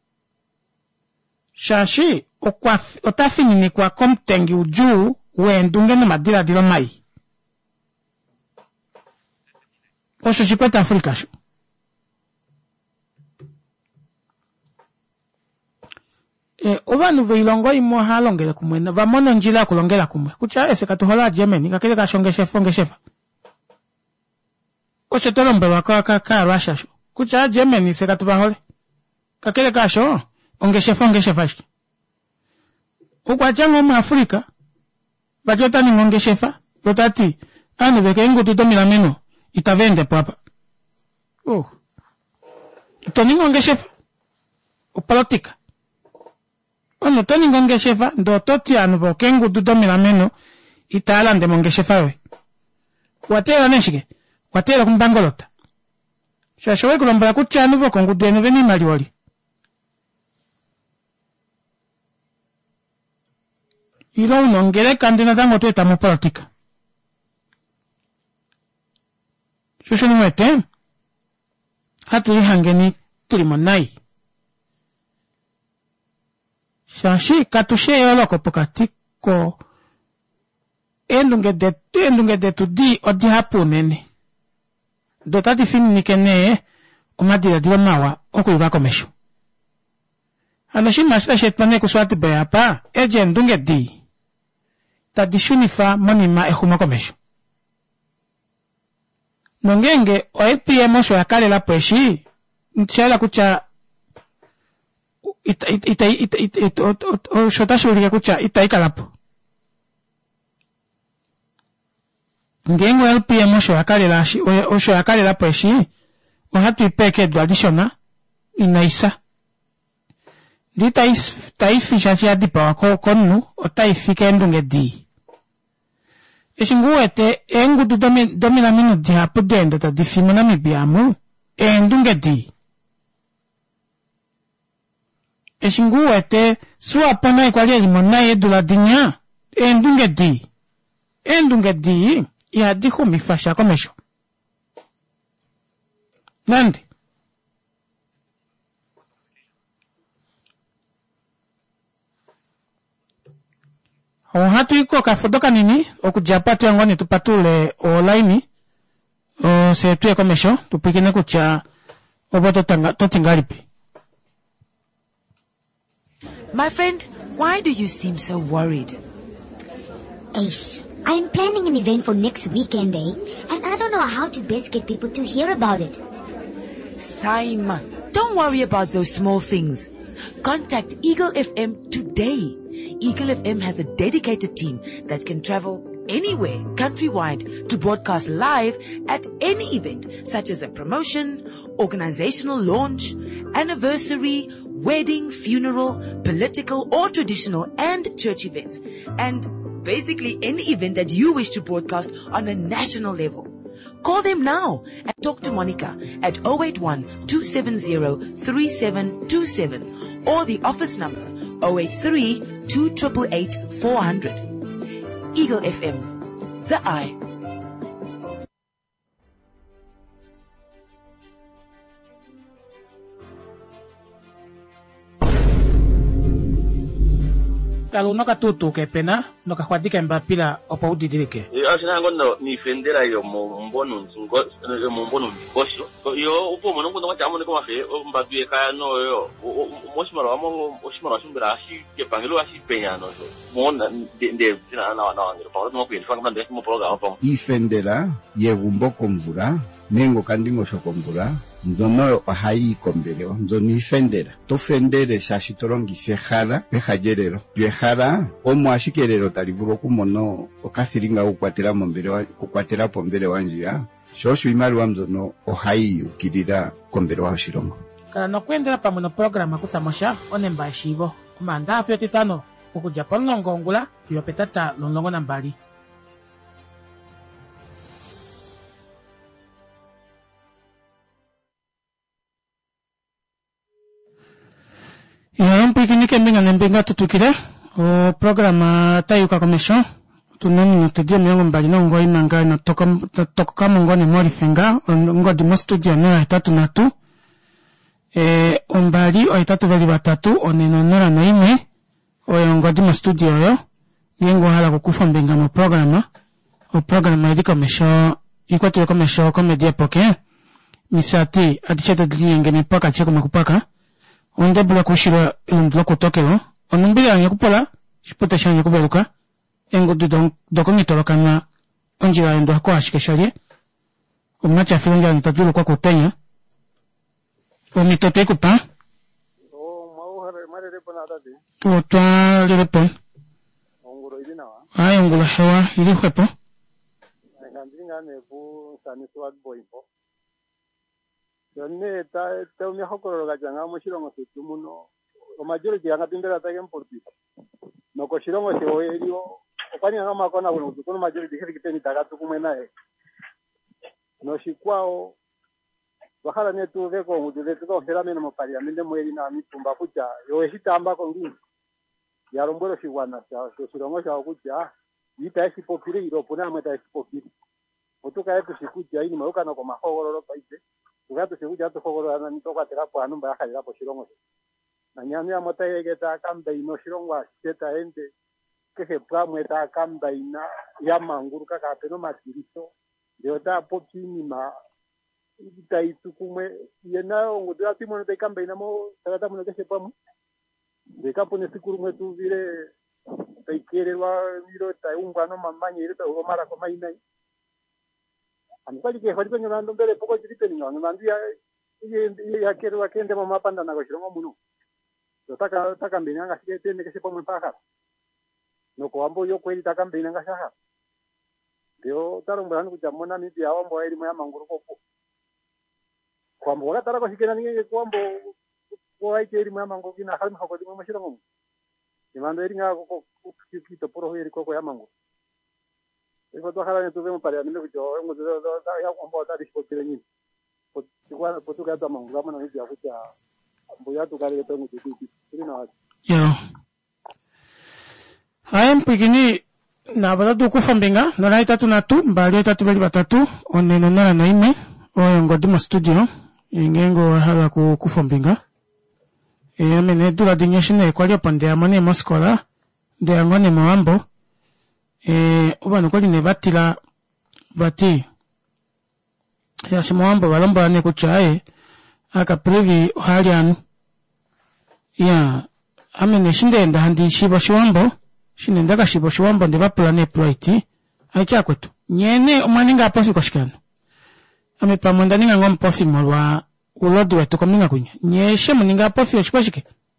Shashi otafini ni kwa komtengi uju endunge no madira dilo mai. Osho chikweta Afrika shu. Ovanu veilongo imo halongela kumwena. Vamono njila kulongela kumwe. Kucha ese katuhola Jemeni. Kakile kashonge shefa. Osho tolombe waka Russia shu. Kucha Jemeni se katubahole. Kakile kasho. Onge shefa shu. Ukwa chango mu Afrika. Bajota ni ngonge shefa. Yotati. Anu veke ingo tutomila meno. Itavende papa. Toningo ngeshefa. Politika. Ono toningo ngeshefa. Ndo toti anubo kengu tutomila meno. Italande mongeshefa we. Watela neshike. watera kumbangolota shashowe kulomba kucha nuvo kongudene veni mali wali ilo unongele kandina tango tueta mu politika shusho nwete hatu ihangeni tulimonai shashi katushe yoloko pokatiko endunge de tudi odi hapu nene dotati fini nikene umadira dilo mawa okuiba komesho anoshi masita shetmane kuswati bayapa eje ndunge di tadishunifa monima ehuma komesho nongenge oepie mosho yakale la peshi nchala kucha shotashulike kucha itaikalapo ngengo elpie mosho yakale la peshi ohatu ipeke do additional inaisa di taifisha chia dipa wako konu o taifike endunge di eshinguete engudu domina minu di hapu dende ta difimu na mibiamu endunge di eshinguete suwa pana ikwali elimona edula dinya endunge di ya dihu mifasha komesho nandi hatu iko kafodoka nini okujapatu yangoni tupatule online o setu komesho tupikine kucha oboto totingalipi. My friend, why do you seem so worried? Ace, I'm planning an event for next weekend, and I don't know how to best get people to hear about it. Simon, don't worry about those small things. Contact Eagle FM today. Eagle FM has a dedicated team that can travel anywhere countrywide to broadcast live at any event, such as a promotion, organizational launch, anniversary, wedding, funeral, political or traditional and church events, and basically any event that you wish to broadcast on a national level. Call them now and talk to Monica at 081-270-3727 or the office number 083-288-400. Eagle FM, the eye. Kalau noka tutu ke pena noka khwadika mbapila opa udidirike asina ngono ni fendera yo mbono ngosho yo upo mono ngono chamu ne ko mafe mbabie kaya no yo moshimaro amo oshimaro shimbira ashi ke pangelo ashi penya no so mona de tina na ngiro pa no ku ifanga mande mo program pa ifendera yegumbo komvura nengo kandingo shokomvura nzono ohai kombeleo nzoni ifendera tofendere shashitolongise jara pehajerero yehara omo ashikerero talivuro kumono okathiringa kukwatela pombele wanjia shosho imaliwa mzono ohai ukirira kombele wa shirongo kala nokwendera pamwe no programa kusamosha onemba shivo kumanda afyo titano okujapo nongongula fyo petata longongo na mbali Iyo mpikinike mbinga tutukire o programa tayuka komesho tunani nutudia miongo mbali nongo imanga na toka mongoni mori fenga ngo di mo studio no itatu natu ombali o itatu vali batatu oneno nora no ime o ngo di mo studio yo yengo hala kukufa mbinga mo programa o programa idi komesho ikwatire komesho komedia poke misati adichete diyenge mipaka cheko makupaka onde bula kushira ndo kutokero onumbira yanyakupola shipota shanya kuberuka engo dokumento lokana onjira ndo ko ashikeshalie omacha filonja ntajulu kwa kutenya omitoto ikupa otwa lirepo onguro idina wa ay onguro hewa ili hwepo ngandinga nebu saniswa boypo yone ta umi hokoro gajanga mushirongo setumuno omajority yanga timbera ta importi no ko shirongo se oelio okwani ngama kona kuno kuno majority hiri kiteni tagatu kumwe nae no shikwao bakhala netu veko ngude tuko feramena mo parliamente mweli na mitumba kucha yo eshitamba ko ngi yaromboro shiwana cha shirongo cha kucha ita esipopire iropona mweta esipopire otuka yetu shikucha ini mauka no koma hogoro paite ugato shikucha to hogoro na nitoka terapo anumba yakhalira po shirongo na nyamya mota yegeta kamba ino shirongo seta ende que mweta kamba ina ya manguru kaka peno matiriso deota popinima itaitu kumwe yena ngudra timo de kamba ina mo tata mo que pamu de kapo ne sikuru mwetu vile taikerwa miro taungano mamanya ile ta omara koma ina amkwali ke hodi penyo nando mbele poko jiripe ni ngano nandia ya kerwa kende mama panda na goshiro muno taka mbinanga sikete ne que pamu mpaka no kwambo yo kweli taka mbinanga shaha yo tarumbrani kujamona mimi ya wambo eli mwa manguru kopo kwambo wala tarako shikena ninge kwambo kwa ili mwa manguru kina halma ko dimwe mashira ngomu imando eli nga ko kito poro eli ko ya manguru iko to hala ne tuve mo pare amene kujo ngo ya kwambo ta dispotire ni kwa potuka ta manguru amana ni ya kucha mboya to kale to ngutu na yo haem pigini na batatu kufambinga nora itatu na tu mbali itatu bali batatu oneno nara na ime oyo ngodimo studio ingengo hala kufambinga amene dura dinyeshine kwali opande amane moskola de angone mwambo ubano kwali ne batila bati ya shimwambo balomba ne kuchae aka previ hali anu ya amene shinde ndahandi shibo shiwambo shine ndaga shibo shiwambo ndiba plane ploiti aicha kwetu nyene omwaninga apofi koshikano ame pamonda ninga ngom pofi molwa ulodi wetu kominga kunya nyeshe muninga apofi oshikoshike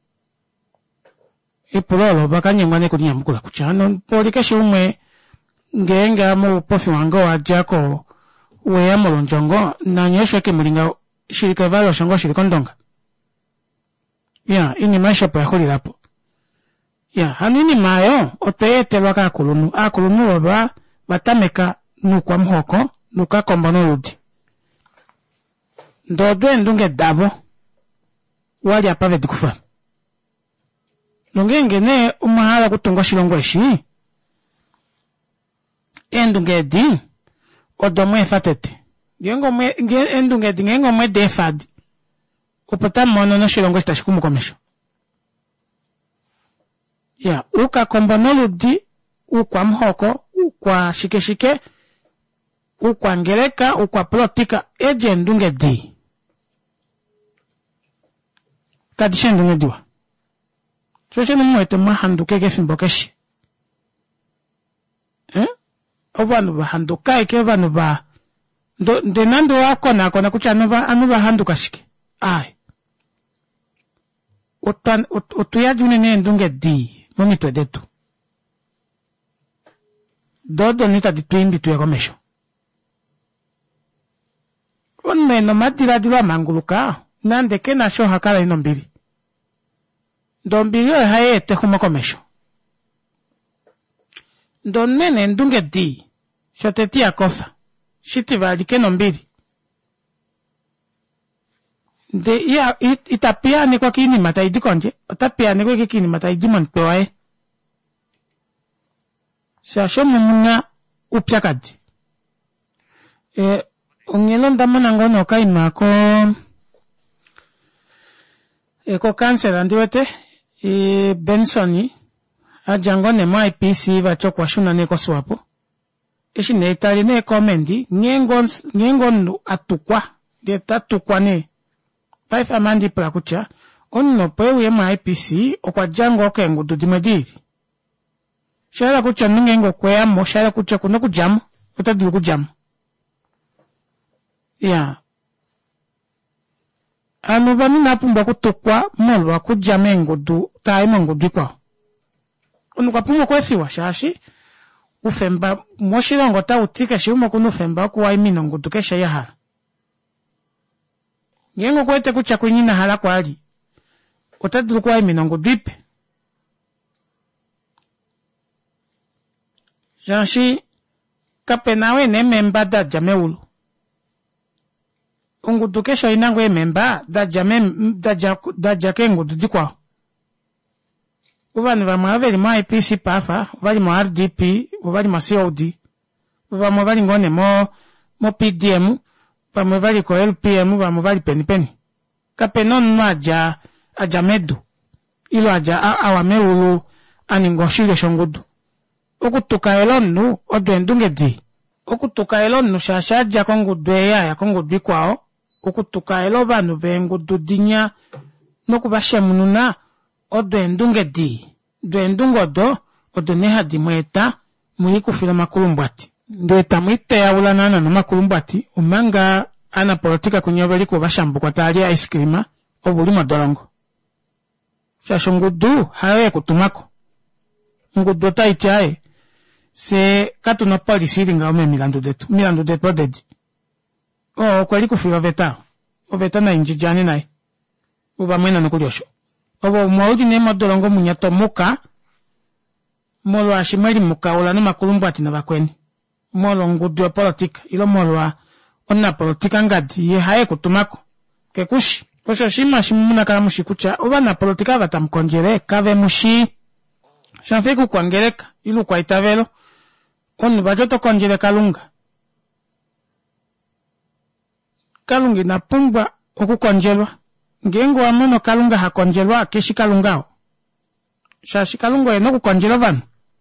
epulolo bakanye ngwane kunya mukula kuchano polike shumwe ngenga mu pofi wango ajako weya molonjongo na nyeshe ke mulinga shirika valo shongo shirikondonga ya ini maisha pa yakulirapo ya hanini mayo oteyete lwaka akulunu waba batameka nukwa mhoko nuka kombono ludi ndodwe ndunge dabo wali apave dikufa nungenge ne umahala kutungo shilongo eshi endunge di odomwe fatete endunge di ngengo mwe defad upata mono no shilongo shitashikumu komesho ya uka kombono di ukwa mhoko ukwa shike ukwa ngereka ukwa plotika eje ndunge di kadishe ndunge diwa choshe mwete mahanduke gefimbokeshi obanu bahanduka ike obanu ba ndenando wako na kuchanova anu bahanduka shike ai utuyajune ne ndunge di momitwe detu dodo nita ditwimbi tuyekomesho onmeno matiradilwa manguluka nandeke nasho hakala ino mbili ndombili oyo hayete humokomesho ndonene ndunge di shoteti ya kofa shitivalike no mbili de ya itapiane kwa kini mataidi konje otapiane kwa kini mataidi monpewae shasho mumuna upyakadi ongelo ndamona ngono kaima ko cancer andiwete Bensoni ajangone mo IPC vachokwa shuna neko swapo eshi ne itali ne komendi nyengon atukwa de tatukwa ne 5 amandi prakucha onno pewe mo IPC okwa jango kengu dudimediri shara kucha ngengo kweyamo shara kucha kuno kujamu utaduru kujamu ya anu bani napumba kutukwa molwa kujamengo du taimongo dikwa onu kwapumo kwefiwa shashi ufemba moshirongo ta utika shiumo kunu ufemba kuwa iminongo dukesha yaha ngengo kwete kucha kunyina hala kwa ali utaduru kuwa iminongo dipe shashi kapenawe ne membada jameulu Ngudu kesho inango ememba daja ke ngudu dikwa. Uvani va mwaveli mwa IPC pafa, uvali mwa RDP, uvali mwa COD. Uva mwavali ngone mo PDM, uva mwavali ko LPM, uva mwavali penipeni. Kape non aja medu. Ilo aja awameulu aningoshile shongudu. Okutuka elonu odwendunge di. Okutuka elonu shashaja kongudu ya kongudu ikwao. Okutuka elo banu bengudu dinya nokubashe mununa odwendunge di. Dwendungo do odoneha di mweta muikufila makulumbwati. Ndweta mwite ya ulanana na makulumbwati umanga ana politika kunyobeli kubashambu kwa tali ya ice cream obuli modolongo. Shasho ngudu hawe kutumako. Ngudu taichae se katu na polisi linga ume milandu detu odedi. Kweli kufila veta. Oveta na injijani nae. Uba mwena nukuliosho. Obo mwaudi ne modolongo munyato muka. Molo ashimeli muka ula na makulumbwati na bakweni. Molo ngudu ya politika. Ilo molo ona politika ngadi ye hae kutumako. Kekushi. Osho shima shimuna kala mushikucha. Uba na politika vata mkonjere. Kave mushi. Shanfeku kuangereka. Ilu kwa itavelo. Onu bajoto konjere kalunga. Kalungi na pumba okukonjelwa. Ngengo wa mono kalunga hakonjelwa keshi kalungao. Shashi kalungo eno kukonjelwa vanu.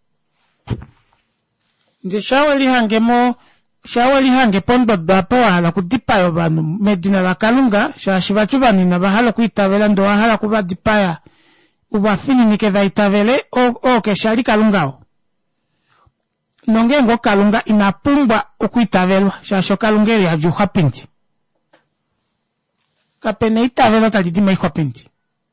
Nde shawali hange pondo dapo wahala kudipayo vanu. Medina la kalunga, shashi vachubani na bahala kuitavela ndo wahala kubadipaya. Ubafini nike vaitavele o keshali kalungao. Nongengo kalunga inapumba okuitavelwa. Shasho kalungeri ya juha pinti. Kapene itavelo talidima ikwa pinti.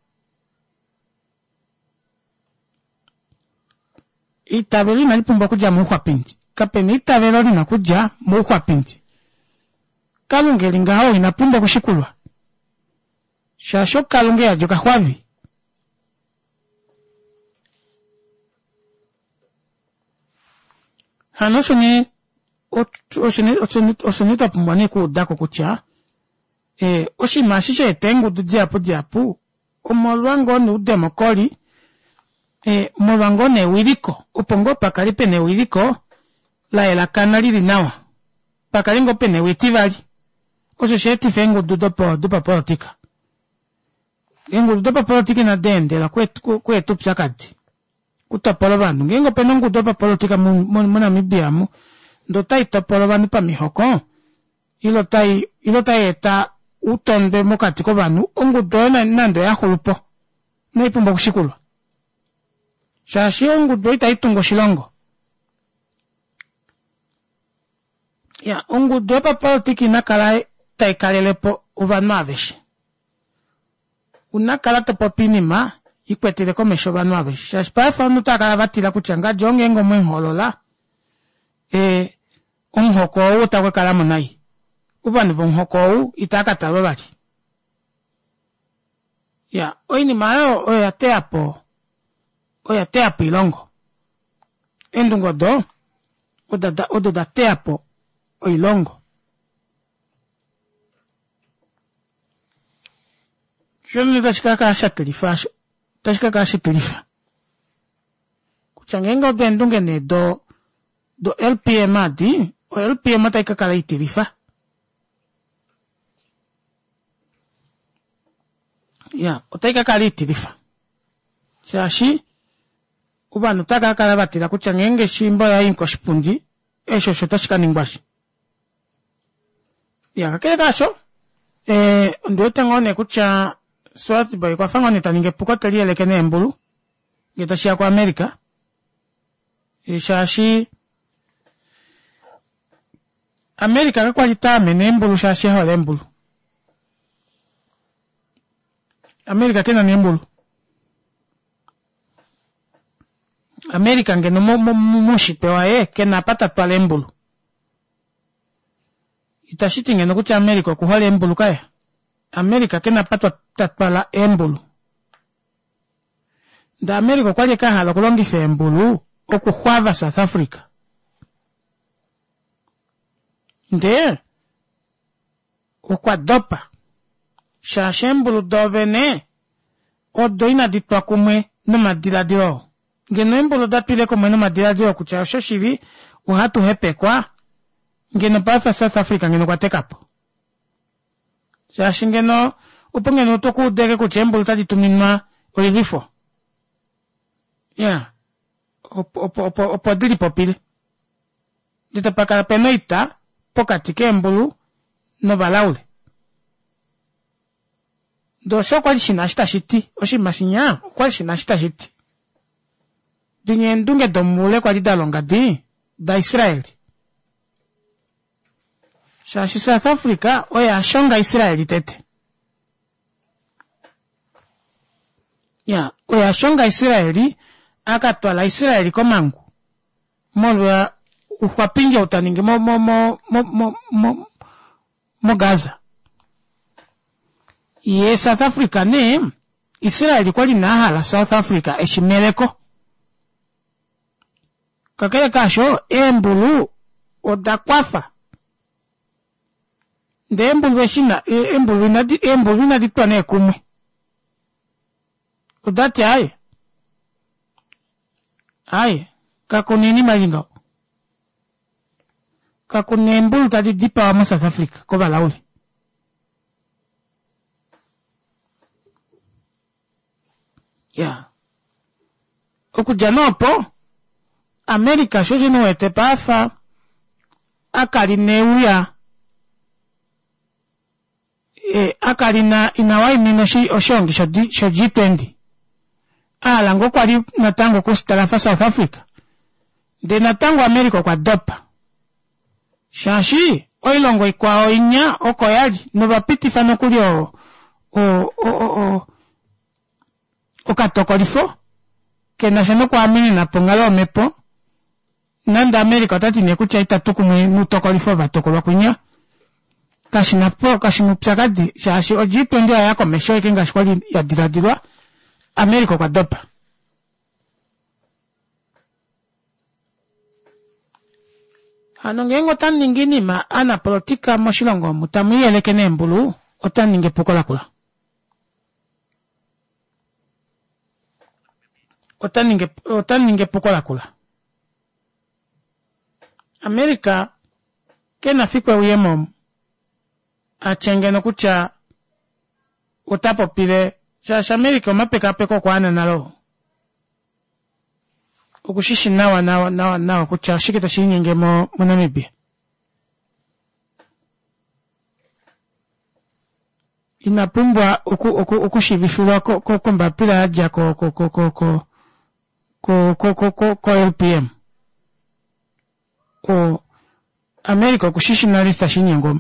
Itavelo inalipumba kuja muhwa pinti. Kapene itavelo inakuja muhwa pinti. Kalungeri ngao inapumba kushikulwa. Shasho kalungeri ya joka hwavi. Hanosho ni osonito pumbani kudako kucha. Oshimashishe etengu diapu. Omolwango ni udemokoli. Molwango ne wiriko. Upongo pakali pene wiriko. La ela kanali linawa. Pakali ngo pene witivali. Osho sheti fengu dupa politika. Engu dupa politika na dende la kwetu pchakati. Kutopolo bandu. Ngengo penongu dopa politika muna mibiamu. Ndo tai topolo bandu pa mihoko. Ilo tai eta utonde mokatiko bandu. Ongu doena nando ya hulupo. Na ipumba kushikulu. Shashi ongu doita itungo shilongo. Ya, ongu dopa politiki nakala taikalelepo uvanu aveshi. Unakala topo pinima. Ikwetele komesho banu abe. Shashpafa nutakala batila kuchanga jonge ngo mwenholola. Umhoko utakwe kalamu nai. Ubani vumhoko itakata babali. Ya, oini mayo oyate apo ilongo. Endungo do, ododa te apo ilongo. Shoni tashikaka ashatilifa. Tashika kashi tilifa. Kuchangenga udendunge ne do LPM adi, o LPM taika kala itilifa. Ya, o taika kala itilifa. Shashi, ubanu taka kala batila kuchangenge shimbo ya inko shipundi, esho tashika ningbashi. Ya, kakele kasho, ndio tengone kucha swati bai kwa fango nitaninge pukota liye lekene embulu. Getashia kwa Amerika. Shashi. Amerika kakwa litame ne embulu shashi hawa embulu. Amerika kena ne embulu. Amerika ngeno mushi pewa kena pata pale embulu. Itashiti ngeno kucha Amerika kuhale embulu kaya. Amerika kena patwa tatpala embulu. Da Amerika kwa kahala kulongi fe embulu okuhwava South Africa. Nde ukwa dopa shashembulu dovene odo ina ditwa kumwe no madiradio ngeno embulu dapile kumwe no madiradio kucha shoshivi uhatu hepe kwa ngeno pasa South Africa ngeno kwa tekapo shashingeno upongeno toku dege kuchembulu tadi tuminwa olivifo opo dili popile dita pakala penoita pokati kembulu no balaule do sho kwa shinashita shiti oshimashinya kwa shinashita shiti dinye ndunge domule kwa didalonga di da Israeli shashi South Africa oya shonga Israeli tete oya shonga Israeli akatwala Israeli komangu molwa ukwapinja utaningi mo Gaza ye South Africa ne Israeli kwa linahala South Africa eshimeleko kakele kasho embulu odakwafa nde embulu weshina embulu na ditwane kumwe udati aye kakunini malinga kakunembulu tadi dipa wa South Africa ko balaule okujanopo America shoje no ete pafa akarineuya akarina inawai nino oshongi sho G20 lango kwali natango kustalafa South Africa de natango America kwa dopa shashi oilongo ikwao inya okoyaji no bapiti fano kulio okatokolifo ke nashano kwa amini na pongalo mepo nanda America tati nekucha itatuku nutokolifo batokolwa kunya kashinupyakadi shashi ojipe ndio yako mesho ikinga shkwali ya diradilwa America kwa dopa anongengo tan ningini ma ana politika moshilongo mutamuye lekene mbulu otan ninge pukola kula otan ninge pukola kula America kena fikwe uyemom achengeno kucha utapo pile shasha America umapeka peko kwa ana nalo ukushishi nawa kucha shikita shinyenge mo Namibia inapumbwa ukushivishulwa ko mbapila aja ko LPM o America kushishi na lista shinyengo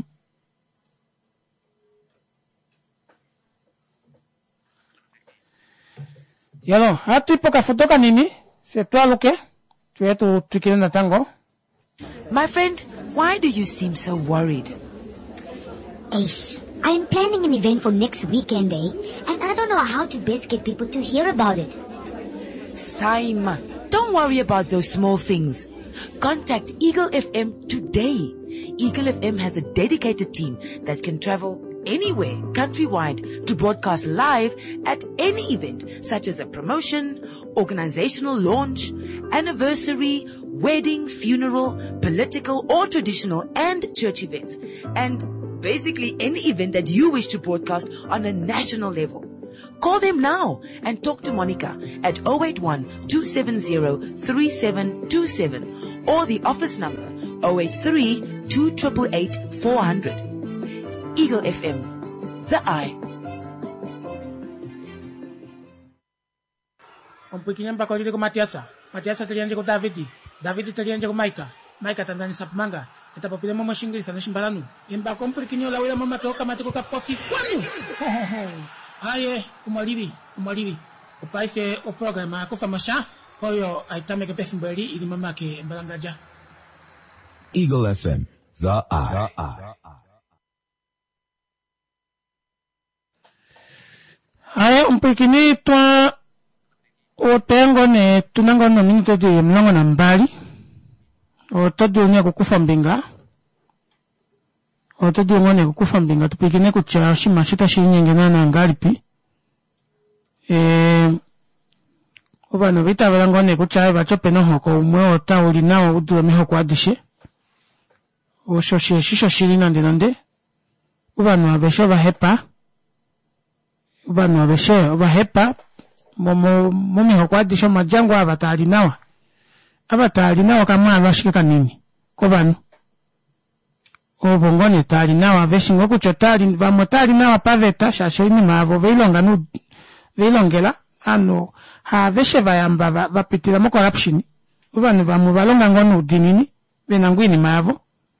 yalo hatu ipoka fotoka nini se toi loke tu tukile na tango. My friend, why do you seem so worried? Ace, I'm planning an event for next weekend, and I don't know how to best get people to hear about it. Saima, don't worry about those small things. Contact Eagle FM today. Eagle FM has a dedicated team that can travel anywhere countrywide to broadcast live at any event, such as a promotion, organizational launch, anniversary, wedding, funeral, political or traditional and church events, and basically any event that you wish to broadcast on a national level. Call them now and talk to Monica at 081-270-3727 or the office number 083-288-400. Eagle FM, the eye. Ompikinyamba kwa ko Matiasa talianje ko David talianje ko Maika tandani sapmanga etapopile momo shingirisa no shimbalanu imba kompikinyo la wila mama toka matiko kapofi kwanu aye umalivi upaife o programa akufa masha hoyo aitame ke pefimbeli ili mama ke mbalangaja. Eagle FM, the eye. Aye umpikini twa otengo ne tunango no minute di mnango na mbali o todo nya kukufa mbinga otodu ngone kukufa mbinga tupikine kucha shima shita shinyenge na ngalipi ubano vita ngone kucha bachope no hoko umwe ota uli nawo udura miho kwadishe oshoshe shisho shiri nande ubano abesho bahepa ubano abesho bahepa momi ho kwadishe majango abatali nawa kama abashika nini ko bano obongone tali nawa veshingo kuchotali vamotali nawa paveta shasho ini mavo veilongela ano ha veshe vayamba vapitira mo corruption ubano vamu balonga ngono udinini benangwini mavo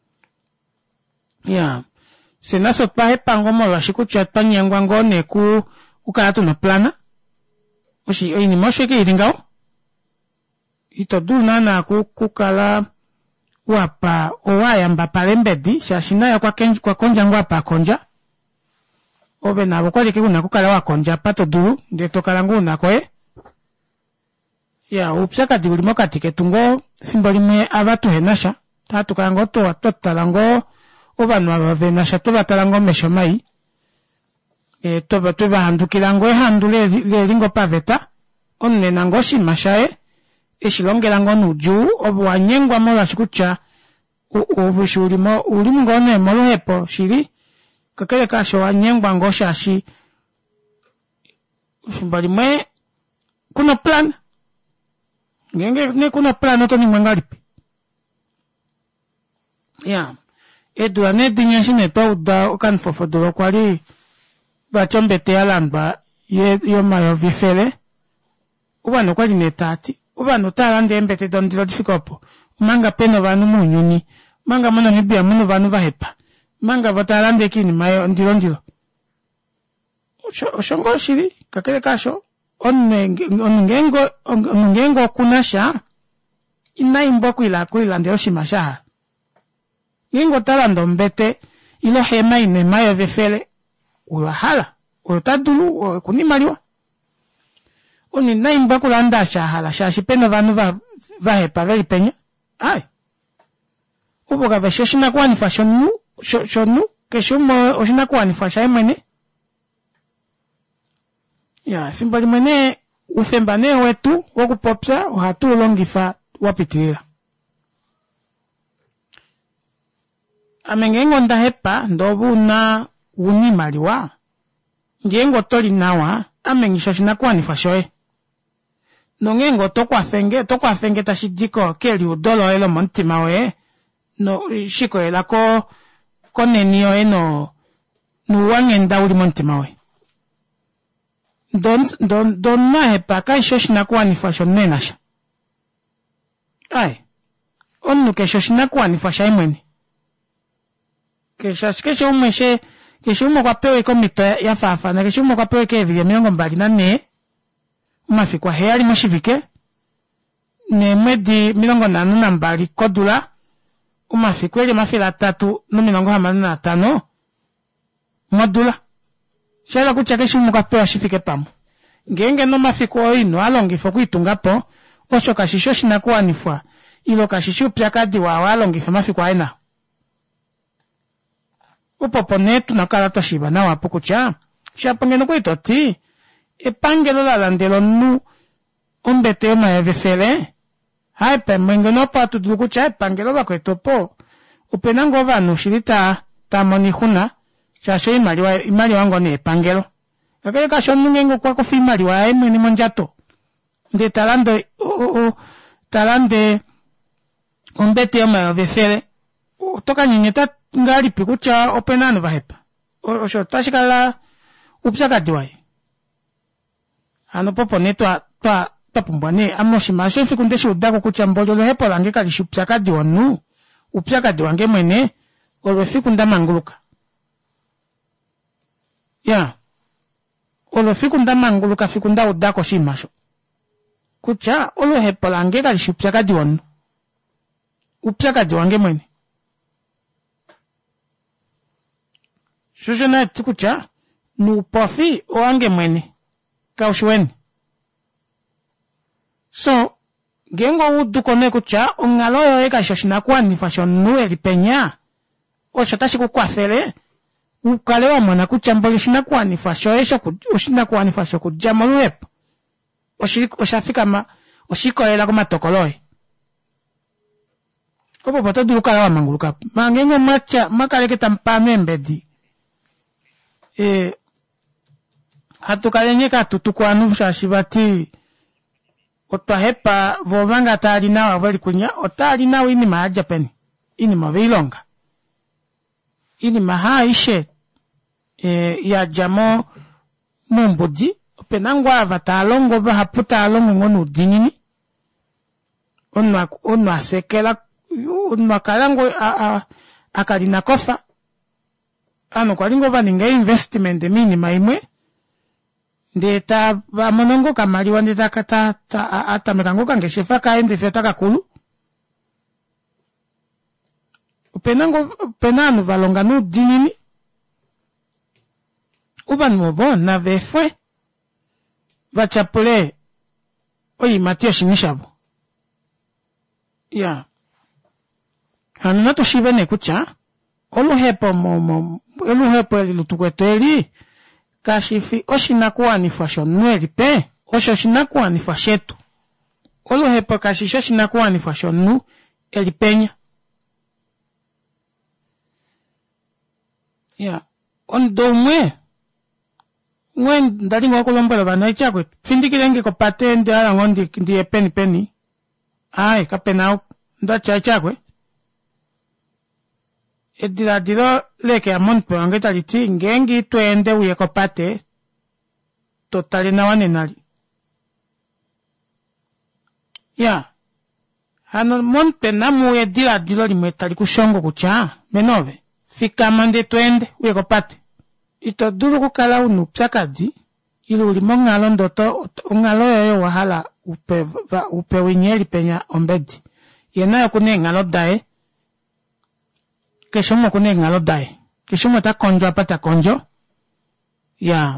senaso pahepa ngomo lashikucha panyangwa ngone ku ukarato no plana oshi ini mosheke iringao itoduna na kukala wapa owayamba palembedi shashina ya kwa konja ngwapa konja obe nabo kwa likiku na kukala wa konja pato duru ndeto kalangu na kwe upsaka digulimo katike tungo fimbolime abatu henasha tatu kalango to talango obanu abavenasha to batalango meshomai to bahandukilango handule lingo paveta onne nangoshi mashae ishilongela ngono juu obwanyengwa mola shikucha obushulimo ulimngone molohepo shiri kakele kasho wanyengwa ngosha shi mbalimwe kuna plan ngenge ne kuna plan oto ni mwangalipi edwane dinyashine pauda okan fofodolo kwali bachombete alandba yo mayo vifele ubano kwali netati ubano talande embete dondilo difikopo manga peno vanu munyuni manga mano nibia munu vanu vahepa manga vatalande kini mayo ndilo oshongo shiri kakele kasho ongengo kunasha ina imboku ila ndelo shimasha ngengo talando mbete ilo hema ine mayo vefele uwahala utadulu kunimaliwa oni na imboku landa shahala shashipeno vanu vahepa veli penya ai uboga veshoshina kwani fashion shonu keshumo oshina kwani fasha emene fimbali mwene ufembane wetu wokupopsa uhatu ulongifa wapitilila amengengo ndahepa ndobu na unimaliwa ngengo toli nawa amengishoshina kwani fashoe nongengo tokwafenge tashidiko keli udolo elo montima we no shiko elako konenio eno nuwangenda uli montima we don nahepa kai shoshina kwani fashion nenasha ai onnu ke shoshina kwani fasha imweni kesho umeshe kesho umo kwa pewe komito ya fafa na kesho umo kwa pewe ke vile miongo mbali na ne umafikwa heali moshivike ne mwedi milongo na nuna mbali kodula umafikweli mafila 3 no milongo hamana na 5 modula shala kuchakesha umuka pewa shifike pamu ngenge no mafikwa ino alongifo kuitungapo osho kashisho shinakuwa nifwa ilo kashisho pyakadi wa walongifo mafikwa ina upoponetu na kala toshiba na wapo kucha shapongeno kuitoti epangelo la landelo nu ombete oma evefele haipe mwengeno patu dukucha epangelo bako etopo upenango vanu shirita tamonihuna shasho imali wango ne epangelo kakele kasho nungengo kwa kufi imali wa emweni monjato nde talande ombete oma evefele toka nyingeta ngali pikucha openano vahepa osho tashikala upsaka diwai ano popone twa pumbwane amoshimasho ifikundeshi udako kucha mbolo hepo lange kalishupsaka diwanu upsaka diwange mwene olwefikunda manguluka olwefikunda manguluka fikunda udako shimasho kucha olwehepo lange kalishupsaka diwanu upsaka diwange mwene Shujana tikucha nupofi oange mwene kaushweni so gengo udukone kucha ungaloyo eka shoshina kwani fashion nuwe lipenya osho tashi kukwafele ukale wa mwana kuchambole shinakuwa nifasho esho ushinakuwa nifasho kujama luepo oshafika oshikolela kumatokoloe opo boto dulukala wa manguluka mangengo makaleketa mpame mbedi hatukalenye tutukwanu shashibati otwahepa vovanga tali nawa vali kunya otali nawa ini mahaja peni ini mavilonga ini mahaishe ya jamo mumbudi penangwa avatalongo bahaputa alongo ngonu dinini onwa sekela onwa kalango akalina kofa ano kwalingo baninga investment minima imwe ndeta bamonongo kamaliwa ndeta kata atamekango kangeshefa kaende feta kakulu penanu valonga nu dinini uban mobo na vefwe vachapule oyi matio shinishabo ya hanuna tushibene kucha oluhepo elilutukweteli kashifi oshinakuwa ni fashion nueli pe osho shinakuwa ni fashetu oluhepo kashisho shinakuwa ni fashion nu elipenya ya ondomwe ngwen ndali ngokolombola bana chakwe findikilenge ko patente ala ngondi ndiye peni ai kapena ndacha chakwe edilo leke amonpo angetaliti ngengi twende uye ko pate totali na wanenali ya hano monte namu edilo limetali kushongo kucha menove fika mande twende uye ko pate ito dulu kukala unu psakadi ili ulimongalo ndoto ungalo yoyo wahala upe winyeli penya ombedi yenayo kune ngalo dae keshomo kune ngalo dae keshomo ta konjo apata konjo ya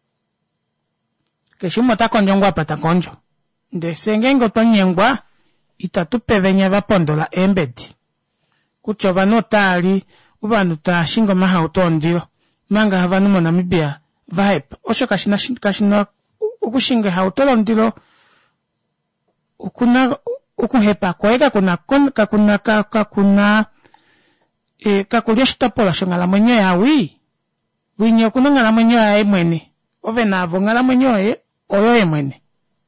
keshomo ta konjo ngwa apata konjo nde sengengo to nyengwa itatupe venya vapondola embedi kuchova notali ubanu ta shingo maha utondilo manga havanu mo Namibia vibe osho kashina ukushinga hautolo ndilo ukuhepa kwega kuna kakulia shitapola shongala mwenye ya winyo kuna ngala mwenye ya mwene ove navo ngala mwenye ya oyo ya mwene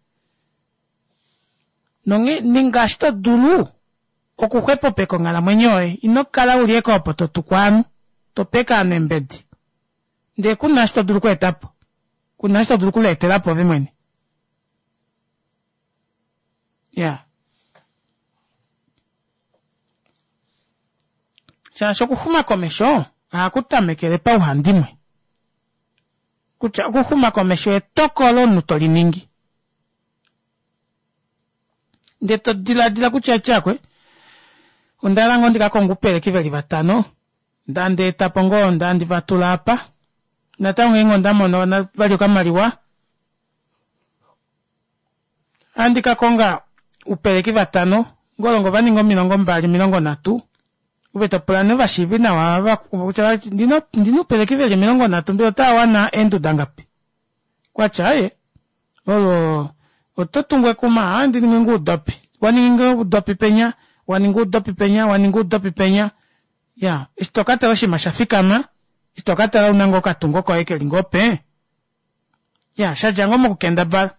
nongi ningashita dulu okuhepo peko ngala mwenye ya inokala ulieka opoto tukwanu topeka anembedi nde kuna shita dulu kwa etapo kuna shita dulu kula etelapo ove mwene ya chanso kuhuma komesho akutamekele pa uhandimwe kucha kuhuma komesho etokolo nutoli ningi ndeto dila kucha chakwe undalango ndikakongupele kiveli vatano ndande etapongo ndandi vatula apa natango ingo ndamono na valio kamaliwa andika konga upeleki vatano ngolongo vaningo milongo mbali milongo natu ubeta plane vashivi na wava ndino peleki vele milongo natu mbio ta wana endu dangapi kwa chaye olo ototungwe kuma andi ningu udopi waningo udopi penya ya istokata washi mashafika ma istokata la unango katungo kwa eke lingope ya shajango mo kukenda bal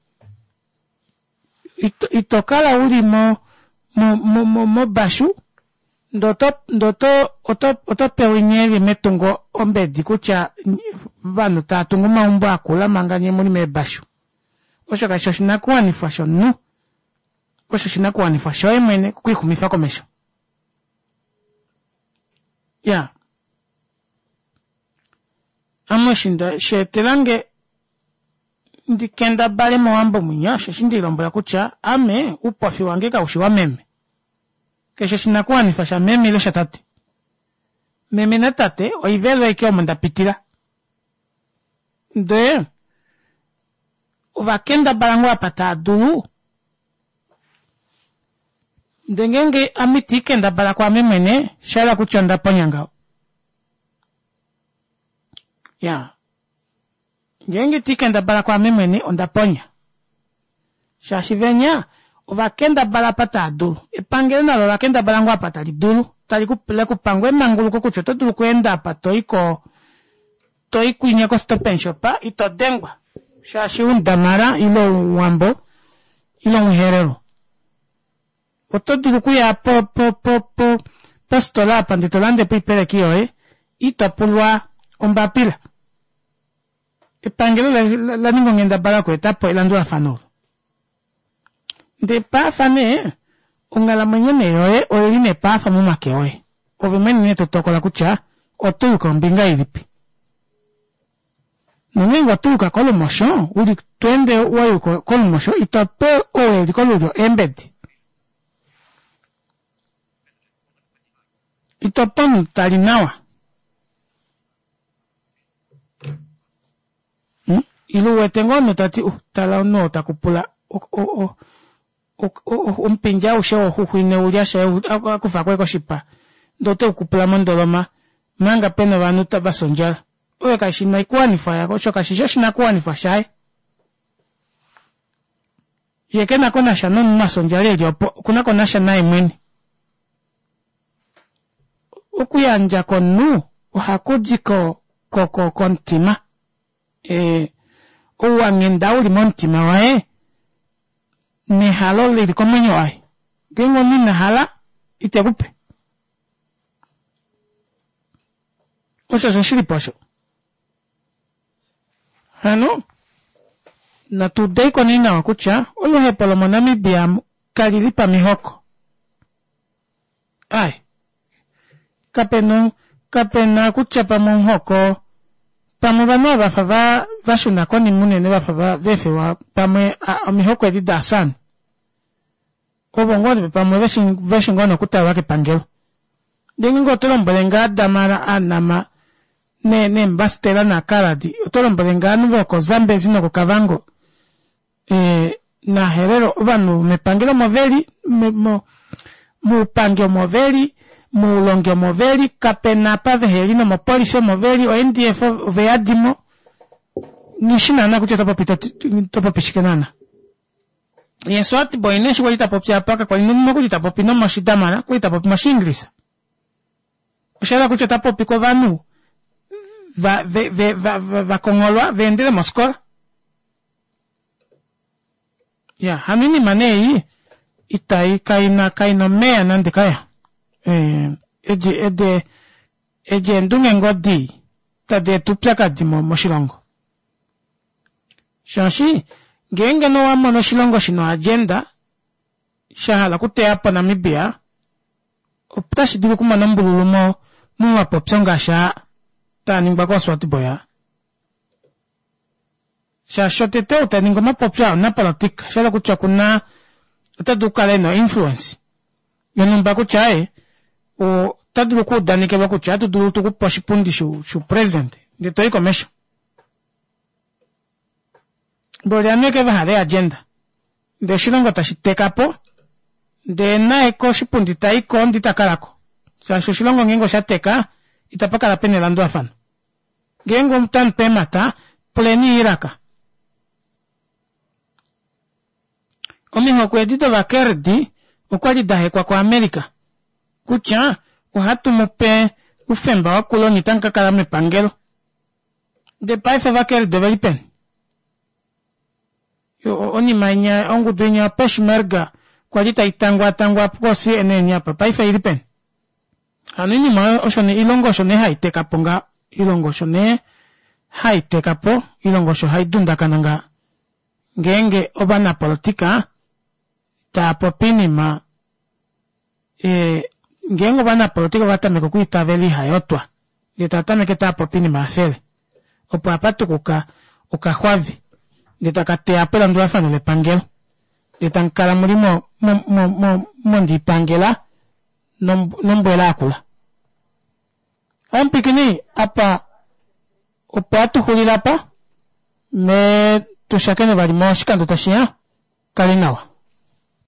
itokala uli mo bashu ndoto otopewinyeli metungo ombedi kucha vanu tatungo maumbo akula manganye muli mebashu osho kasho shinakuwa ni fashion nu osho shinakuwa ni fashion emwene kuikumifa komesho ya amushinda shetelange ndikenda bale mwambo munyasho shindilombola kucha ame upofi wange kaushiwa meme kesho shinakuwa nifasha meme ile shatati meme na tate oivelo ikyo mondapitila de uvakenda balango apata adulu ndengenge amiti kenda bala kwa memene shala kuchonda ponyangao Ya. Ngenge tikenda bala kwa memeni ondaponya. Shashivenya ovakenda bala pata adulu. Epangele nalo lakenda bala ngwa pata lidulu. Tali kupele kupangwe mangulu kukucho totulu kwenda pa toiku inyako stopensho pa ito dengwa. Shashi undamara ilo wambo ilo muherero. Ototulu kuya postola panditolande pipele kiyo ito pulwa ombapila. Epangele la ningo ngenda bala ko etapo ilandu afanolo. De pa fane ungala manyone yoe oiline pa famu make oe. Ovimeni neto toko la kucha otuka mbinga ilipi. Nunengo tuka kolo mosho uli twende wayu kolo mosho itape oe likolo embed. Itoponu talinawa. Ilu wetengo metati tala no takupula umpinja usho huhuine uliasha akufa kweko shipa ndote ukupula mondoloma manga peno vanuta basonjala owe kashima ikuanifa yako sho kashishoshi na kuanifa shai yekena kona shanonu masonjala iliopo kuna kona shanae mweni ukuyanja konu uhakujiko kontima uwa ngenda uli montima wae ni halo li komenyo ai gengo ni na hala itegupe oso so shiri posho hano na tudei koni na wakucha olo he polo monami biam kalilipa mihoko ai kapena kucha pa monhoko pamo vano vafava vashuna koni munene vafava vefe wa pamo mihoko edida asani obongoni pamo veshingono kutawa ke pangelo dingo tolombolenga damara anama ne mbastela na karadi tolombolenga nuko zambe zino ko kavango na herero vanu mepangelo moveli mu pangelo moveli mu longyo moveli kapena pave helino mo police moveli o NDF veadimo nishina na kucheta topo pishikenana yeswati boineshi walita popya paka kwa nini kulita popi no mashidamana kulita popi mashingrisa ushara kucheta popi kwa vanu va kongolwa vendele moskora ya hamini manei itai kaina mea nande kaya eje ndunge ngodi tade tupyaka dimo moshilongo shashi ngenge no wamo no shilongo shino agenda shahala kute hapa Namibia optashi diku kuma nambululumo muwa popsonga sha tani mbako swati boya sha shote te utani ngoma popsha na politika shala kucha kuna utadukale no influence yanumba kuchae o tadulu ku danike bakucha tudulu tuku pashipundi shu president de toi komesho Boriane que va de agenda. De shilongo tashitekapo. De na eko shipundita iko ndita karako. Sa shilongo ngengo shateka itapaka la pene lando afano. Gengo mtan pemata pleni iraka. Omiho kwedito vakerdi ukwali dahe kwa Amerika. Kucha uhatu mupe ufemba wa koloni tanka karame pangelo. De paifa vakerdi development. Oni manya ongu dunya peshmerga kwa lita itangwa posi enenya papa ifa iripen hanini ma oshone ilongo shone haite kaponga ilongo shone haite kapo ilongo sho haidunda kananga ngenge obana politika ta popini ma ngengo bana politika batame ko kuita veli hayotwa yetatame ke ta popini ma fele opo apatu kuka hwavi Detakate apela ndo afano le pangelo. Detankala mulimo mondi pangela nombwela akula. Ampikini apa opatu hulilapa me tushakene bali moshika ndo tashia kalinawa.